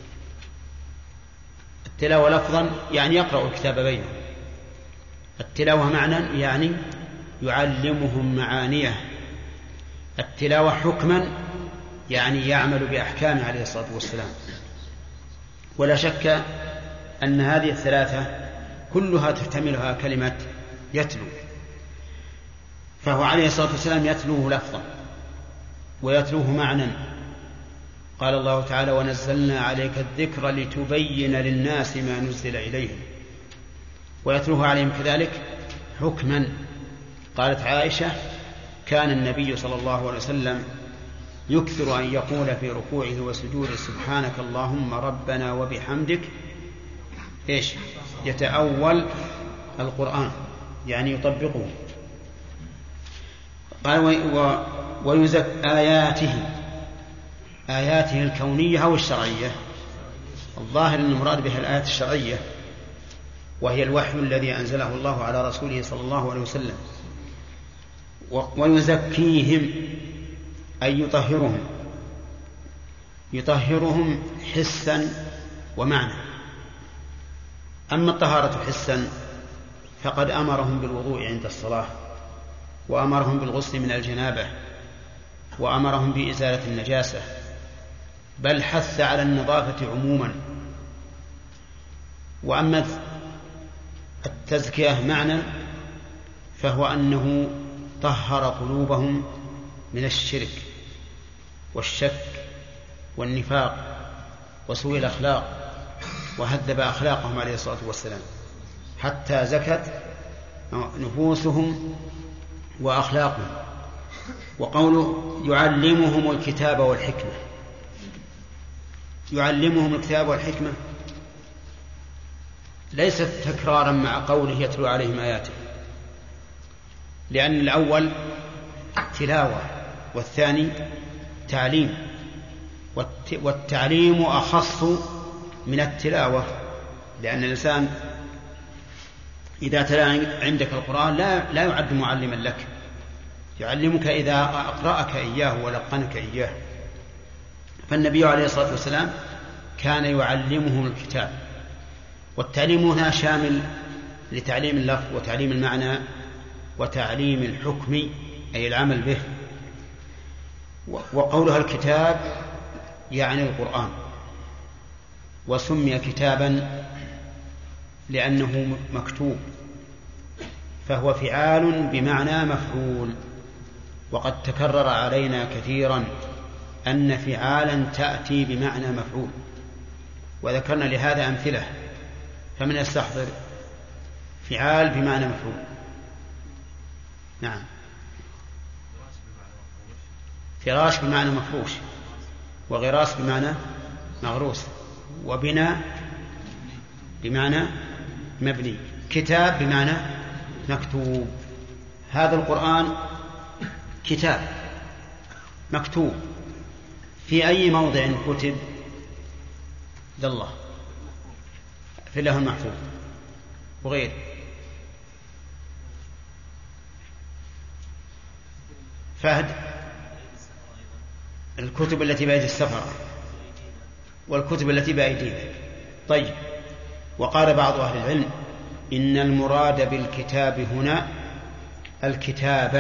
التلاوة لفظا يعني يقرأ الكتاب بينهم، التلاوة معنى يعني يعلمهم معانيه، التلاوة حكما يعني يعمل بأحكامه عليه الصلاة والسلام. ولا شك أن هذه الثلاثة كلها تحتملها كلمة يتلو، فهو عليه الصلاة والسلام يتلوه لفظا ويتلوه معنى. قال الله تعالى ونزلنا عليك الذكر لتبين للناس ما نزل إليهم، ويتلوه عليهم كذلك حكما. قالت عائشة كان النبي صلى الله عليه وسلم يكثر أن يقول في ركوعه وسجوده سبحانك اللهم ربنا وبحمدك إيش؟ يتأول القرآن يعني يطبقه. قال ويزك آياته الكونية أو الشرعية. الظاهر أن المراد بها الآيات الشرعية، وهي الوحي الذي أنزله الله على رسوله صلى الله عليه وسلم. ويزكيهم أي يطهرهم حسا ومعنى. أما الطهارة حسا فقد أمرهم بالوضوء عند الصلاة، وأمرهم بالغسل من الجنابة، وأمرهم بإزالة النجاسة، بل حث على النظافة عموما. وأما التزكية معنى فهو أنه طهر قلوبهم من الشرك والشك والنفاق وسوء الأخلاق، وهذب أخلاقهم عليه الصلاة والسلام حتى زكت نفوسهم وأخلاقهم. وقوله يعلمهم الكتاب والحكمة، يعلمهم الكتاب والحكمة ليست تكرارا مع قوله يتلو عليهم آياته، لأن الأول تلاوة والثاني تعليم، والتعليم أخص من التلاوة، لأن الإنسان إذا تلا عندك القرآن لا يعد معلما لك، يعلمك إذا أقرأك إياه ولقنك إياه. فالنبي عليه الصلاة والسلام كان يعلمهم الكتاب. والتعليم هنا شامل لتعليم اللفظ وتعليم المعنى وتعليم الحكم أي العمل به. وقولها الكتاب يعني القرآن، وسمي كتابا لأنه مكتوب، فهو فعال بمعنى مفعول. وقد تكرر علينا كثيرا أن فعالا تأتي بمعنى مفعول، وذكرنا لهذا أمثلة، فمن يستحضر فعال بمعنى مفعول؟ نعم، فراش بمعنى مفروش، وغراس بمعنى مغروس، وبناء بمعنى مبني، كتاب بمعنى مكتوب. هذا القرآن كتاب مكتوب، في أي موضع كتب؟ الله في اللوح المحفوظ. وغيره. فهد الكتب التي بأيدي السفرة والكتب التي بأيدينا. طيب، وقال بعض أهل العلم إن المراد بالكتاب هنا الكتابة،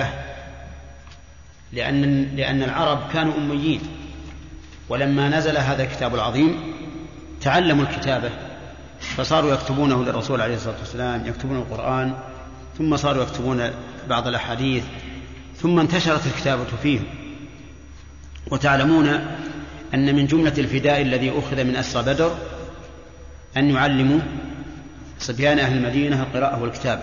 لأن العرب كانوا أميين، ولما نزل هذا الكتاب العظيم تعلموا الكتابة فصاروا يكتبونه للرسول عليه الصلاة والسلام، يكتبون القرآن، ثم صاروا يكتبون بعض الأحاديث، ثم انتشرت الكتابة فيهم. وتعلمون أن من جملة الفداء الذي أخذ من أسرى بدر أن يعلموا صبيان أهل المدينة القراءة والكتابة.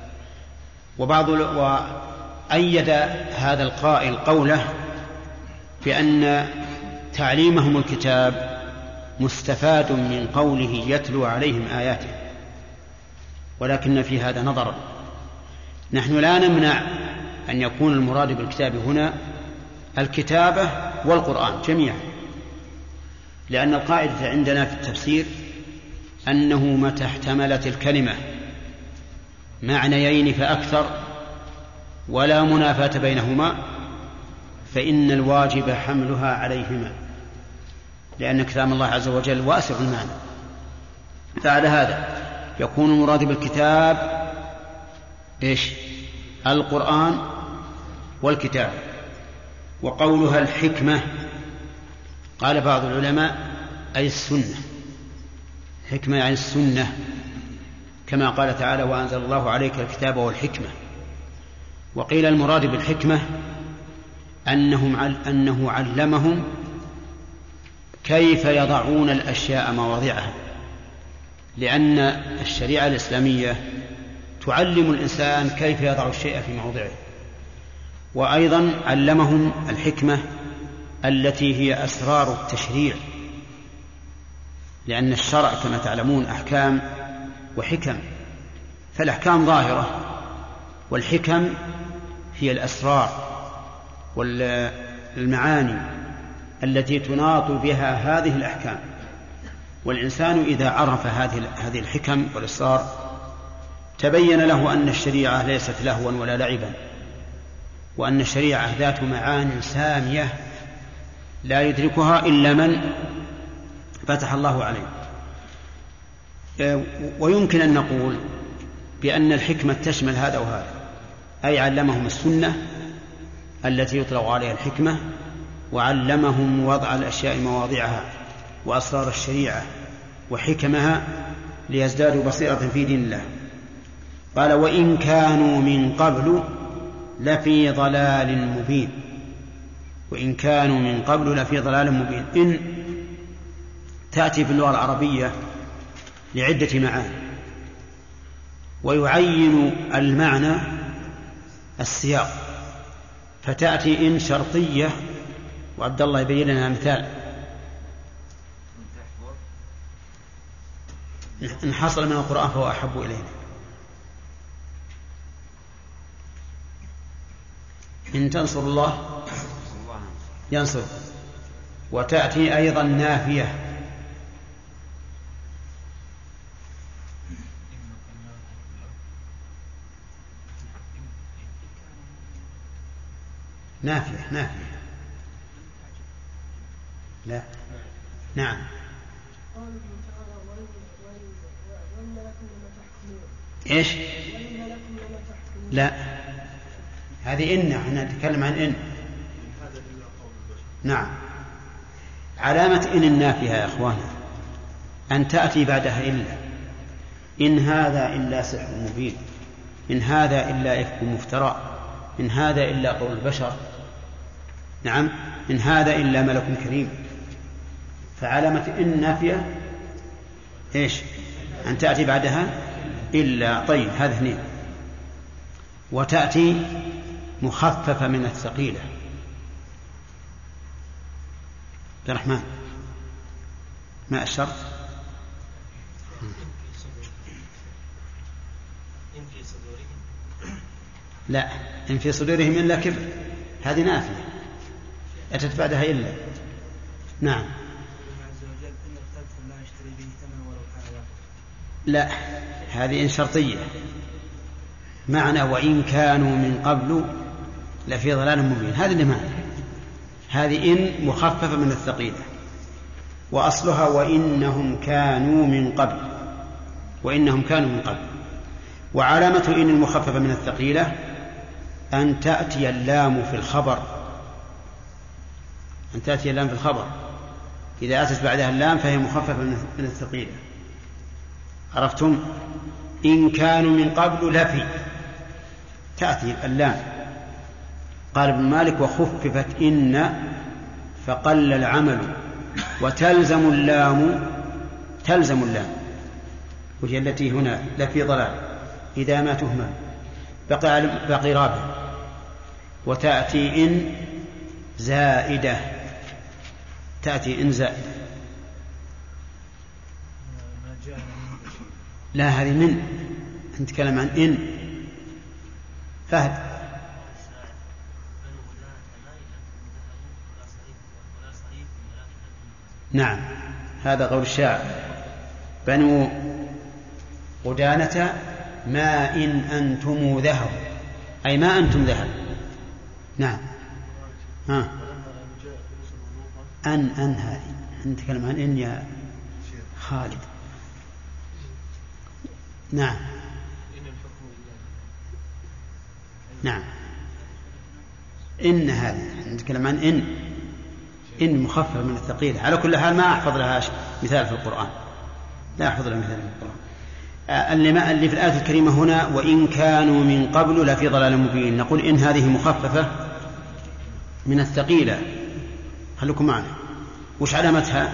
وأيد هذا القائل قوله بأن تعليمهم الكتاب مستفاد من قوله يتلو عليهم آياته، ولكن في هذا نظر. نحن لا نمنع أن يكون المراد بالكتاب هنا الكتابة والقرآن جميعا، لأن القاعدة عندنا في التفسير أنه متى احتملت الكلمة معنيين فأكثر ولا منافاة بينهما فإن الواجب حملها عليهما، لأن كلام الله عز وجل واسع المعنى. فعلى هذا يكون المراد بالكتاب إيش؟ القرآن والكتاب. وقولها الحكمة قال بعض العلماء أي السنة، حكمة يعني السنة، كما قال تعالى وأنزل الله عليك الكتاب والحكمة. وقيل المراد بالحكمة أنه علمهم كيف يضعون الأشياء مواضعها، لأن الشريعة الإسلامية تعلم الإنسان كيف يضع الشيء في موضعه. وأيضا علمهم الحكمة التي هي أسرار التشريع، لأن الشرع كما تعلمون أحكام وحكم، فالأحكام ظاهرة والحكم هي الأسرار والمعاني التي تناط بها هذه الأحكام. والإنسان إذا عرف هذه الحكم والأسرار تبين له أن الشريعة ليست لهوا ولا لعبا، وأن الشريعة ذات معان سامية لا يدركها إلا من فتح الله عليه. ويمكن أن نقول بأن الحكمة تشمل هذا وهذا، أي علمهم السنة التي يطلق عليها الحكمة، وعلمهم وضع الأشياء مواضعها وأسرار الشريعة وحكمها ليزدادوا بصيرة في دين الله. قال وإن كانوا من قبل لفي ضلال مبين. وإن كانوا من قبل لفي ضلال مبين، إن تأتي في اللغة العربية لعدة معاني، ويعين المعنى السياق، فتأتي إن شرطية، وعبد الله يبين لنا مثال. إن حصل من القرآن فهو أحب إلينا. إن تنصر الله ينصر. وتأتي أيضا نافية، نافية لا نعم. إيش؟ لا، هذه إن، احنا نتكلم عن إن. نعم، علامة إن النافية يا أخوانا أن تأتي بعدها إلا. إن هذا إلا سحر مبين، إن هذا إلا إفك مفترى، إن هذا إلا قول البشر، نعم، إن هذا إلا ملك كريم. فعلامة إن نافية إيش؟ أن تأتي بعدها إلا. طيب، هذا اثنين. وتأتي مخففة من الثقيلة. عبد الرحمن ما الشرط؟ لا، إن في صدورهم إلا كبر، هذه نافية أتت بعدها إلا. نعم. لا، هذه إن شرطية، معنى وإن كانوا من قبل لفي ضلال مبين، هذا اللي معنى. هذه إن مخففة من الثقيلة، وأصلها وإنهم كانوا من قبل، وإنهم كانوا من قبل. وعلامة إن المخففة من الثقيلة أن تأتي اللام في الخبر، أن تأتي اللام في الخبر، إذا أتت بعدها اللام فهي مخففة من الثقيلة. عرفتم؟ إن كانوا من قبل لفي، تأتي اللام. قال ابن مالك وخففت إن فقل العمل، وتلزم اللام، تلزم اللام، وهي التي هنا لفي ضلال إذا ما تهمل بقي رابع. وتأتي إن زائدة، تأتي إن زائدة. لا هذه من، نتكلم عن إن. فهد. نعم هذا قول الشاعر، بنو قدانة ما إن أنتم ذهب، أي ما أنتم ذهب. نعم. أن هذه نتكلم عن إن يا خالد. نعم نعم إن هذه نتكلم عن إن مخفف من الثقيلة. على كل حال ما أحفظ لها مثال في القرآن، لا أحفظ لها مثال في القرآن. اللي في الآية الكريمة هنا وإن كانوا من قبل لفي ضلال مبين، نقول إن هذه مخففة من الثقيلة. خلوكم معنا. وش علامتها؟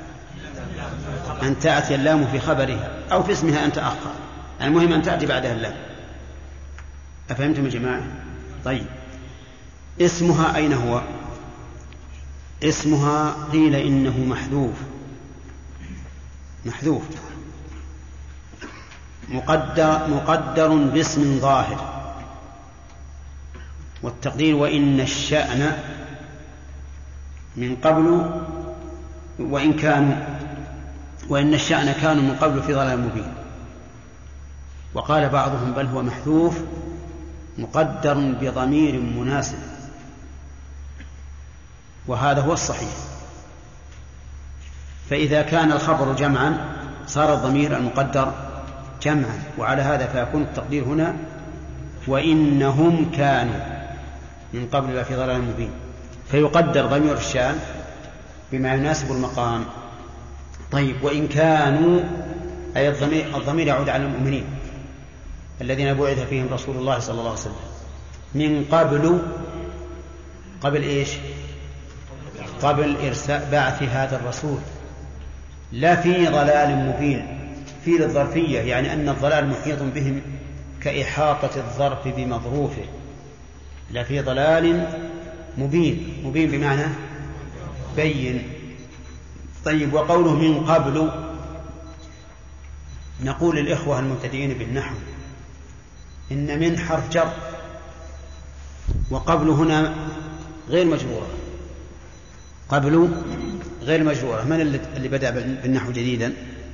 أن تأتي اللام في خبرها أو في اسمها أن تأخر، المهم أن تأتي بعدها اللام. أفهمتم يا جماعة؟ طيب اسمها أين هو؟ اسمها قيل إنه محذوف مقدر باسم ظاهر، والتقدير وإن الشأن من قبل وإن الشأن كانوا من قبل في ضلال مبين. وقال بعضهم بل هو محذوف مقدر بضمير مناسب، وهذا هو الصحيح. فإذا كان الخبر جمعا صار الضمير المقدر جمعا، وعلى هذا فيكون التقدير هنا وإنهم كانوا من قبل في ضلال مبين، فيقدر ضمير الشأن بما يناسب المقام. طيب وإن كانوا أي الضمير يعود على المؤمنين الذين بعث فيهم رسول الله صلى الله عليه وسلم من قبل إيش؟ قبل إرساء بعث هذا الرسول، لا في ضلال مبين، في للظرفية، يعني أن الضلال محيط بهم كإحاطة الظرف بمظروفه، لا في ضلال مبين بمعنى بين. طيب وقوله من قبل، نقول للإخوة المبتدئين بالنحو إن من حرف جر، وقبل هنا غير مجرورة، قبل غير مجرورة. من اللي بدأ بالنحو جديدا؟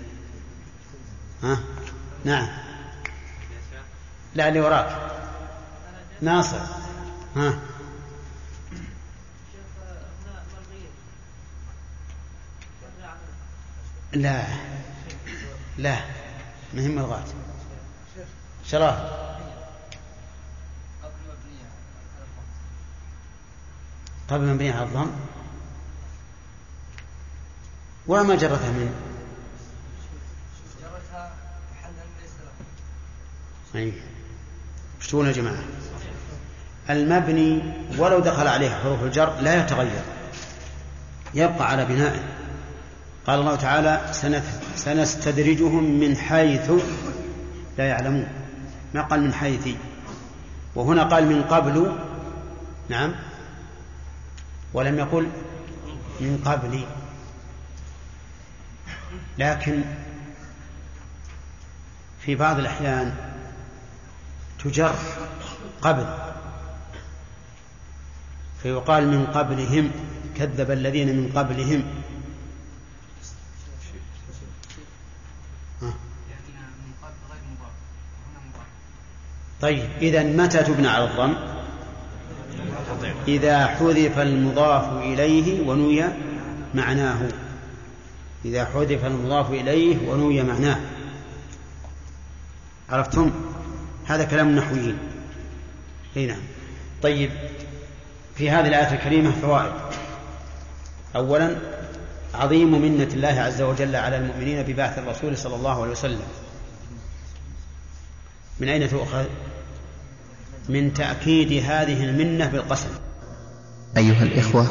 نعم لا اللي وراك ناصر. لا مهم الغات شراه قبل مبنية على الضم وما جرتها من ايش تقولون يا جماعة؟ المبني ولو دخل عليه حروف الجر لا يتغير، يبقى على بنائه. قال الله تعالى سنستدرجهم من حيث لا يعلمون، ما قال من حيث، وهنا قال من قبل نعم ولم يقل من قبل. لكن في بعض الأحيان تجر قبل فيقال من قبلهم كذب الذين من قبلهم. طيب إذا متى تبنى على الضم؟ إذا حذف المضاف إليه ونوي معناه. إذا حذف المضاف إليه ونوي معناه. عرفتم؟ هذا كلام النحويين. نعم. طيب في هذه الآية الكريمة فوائد. أولا عظيم منة الله عز وجل على المؤمنين ببعث الرسول صلى الله عليه وسلم. من أين تؤخذ؟ من تأكيد هذه المنة بالقسم. أيها الإخوة،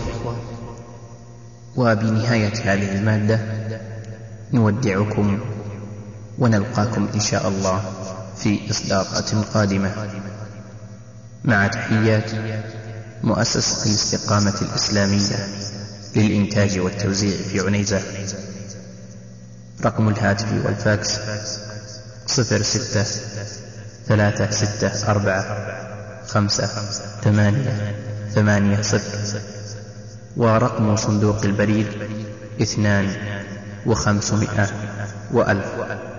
وبنهاية هذه المادة نودعكم ونلقاكم إن شاء الله في إصداقات قادمة، مع تحيات مؤسسة الاستقامة الإسلامية للإنتاج والتوزيع في عنيزة. رقم الهاتف والفاكس 06-364-5-8-8-0، ورقم صندوق البريد 2 و500 و1000.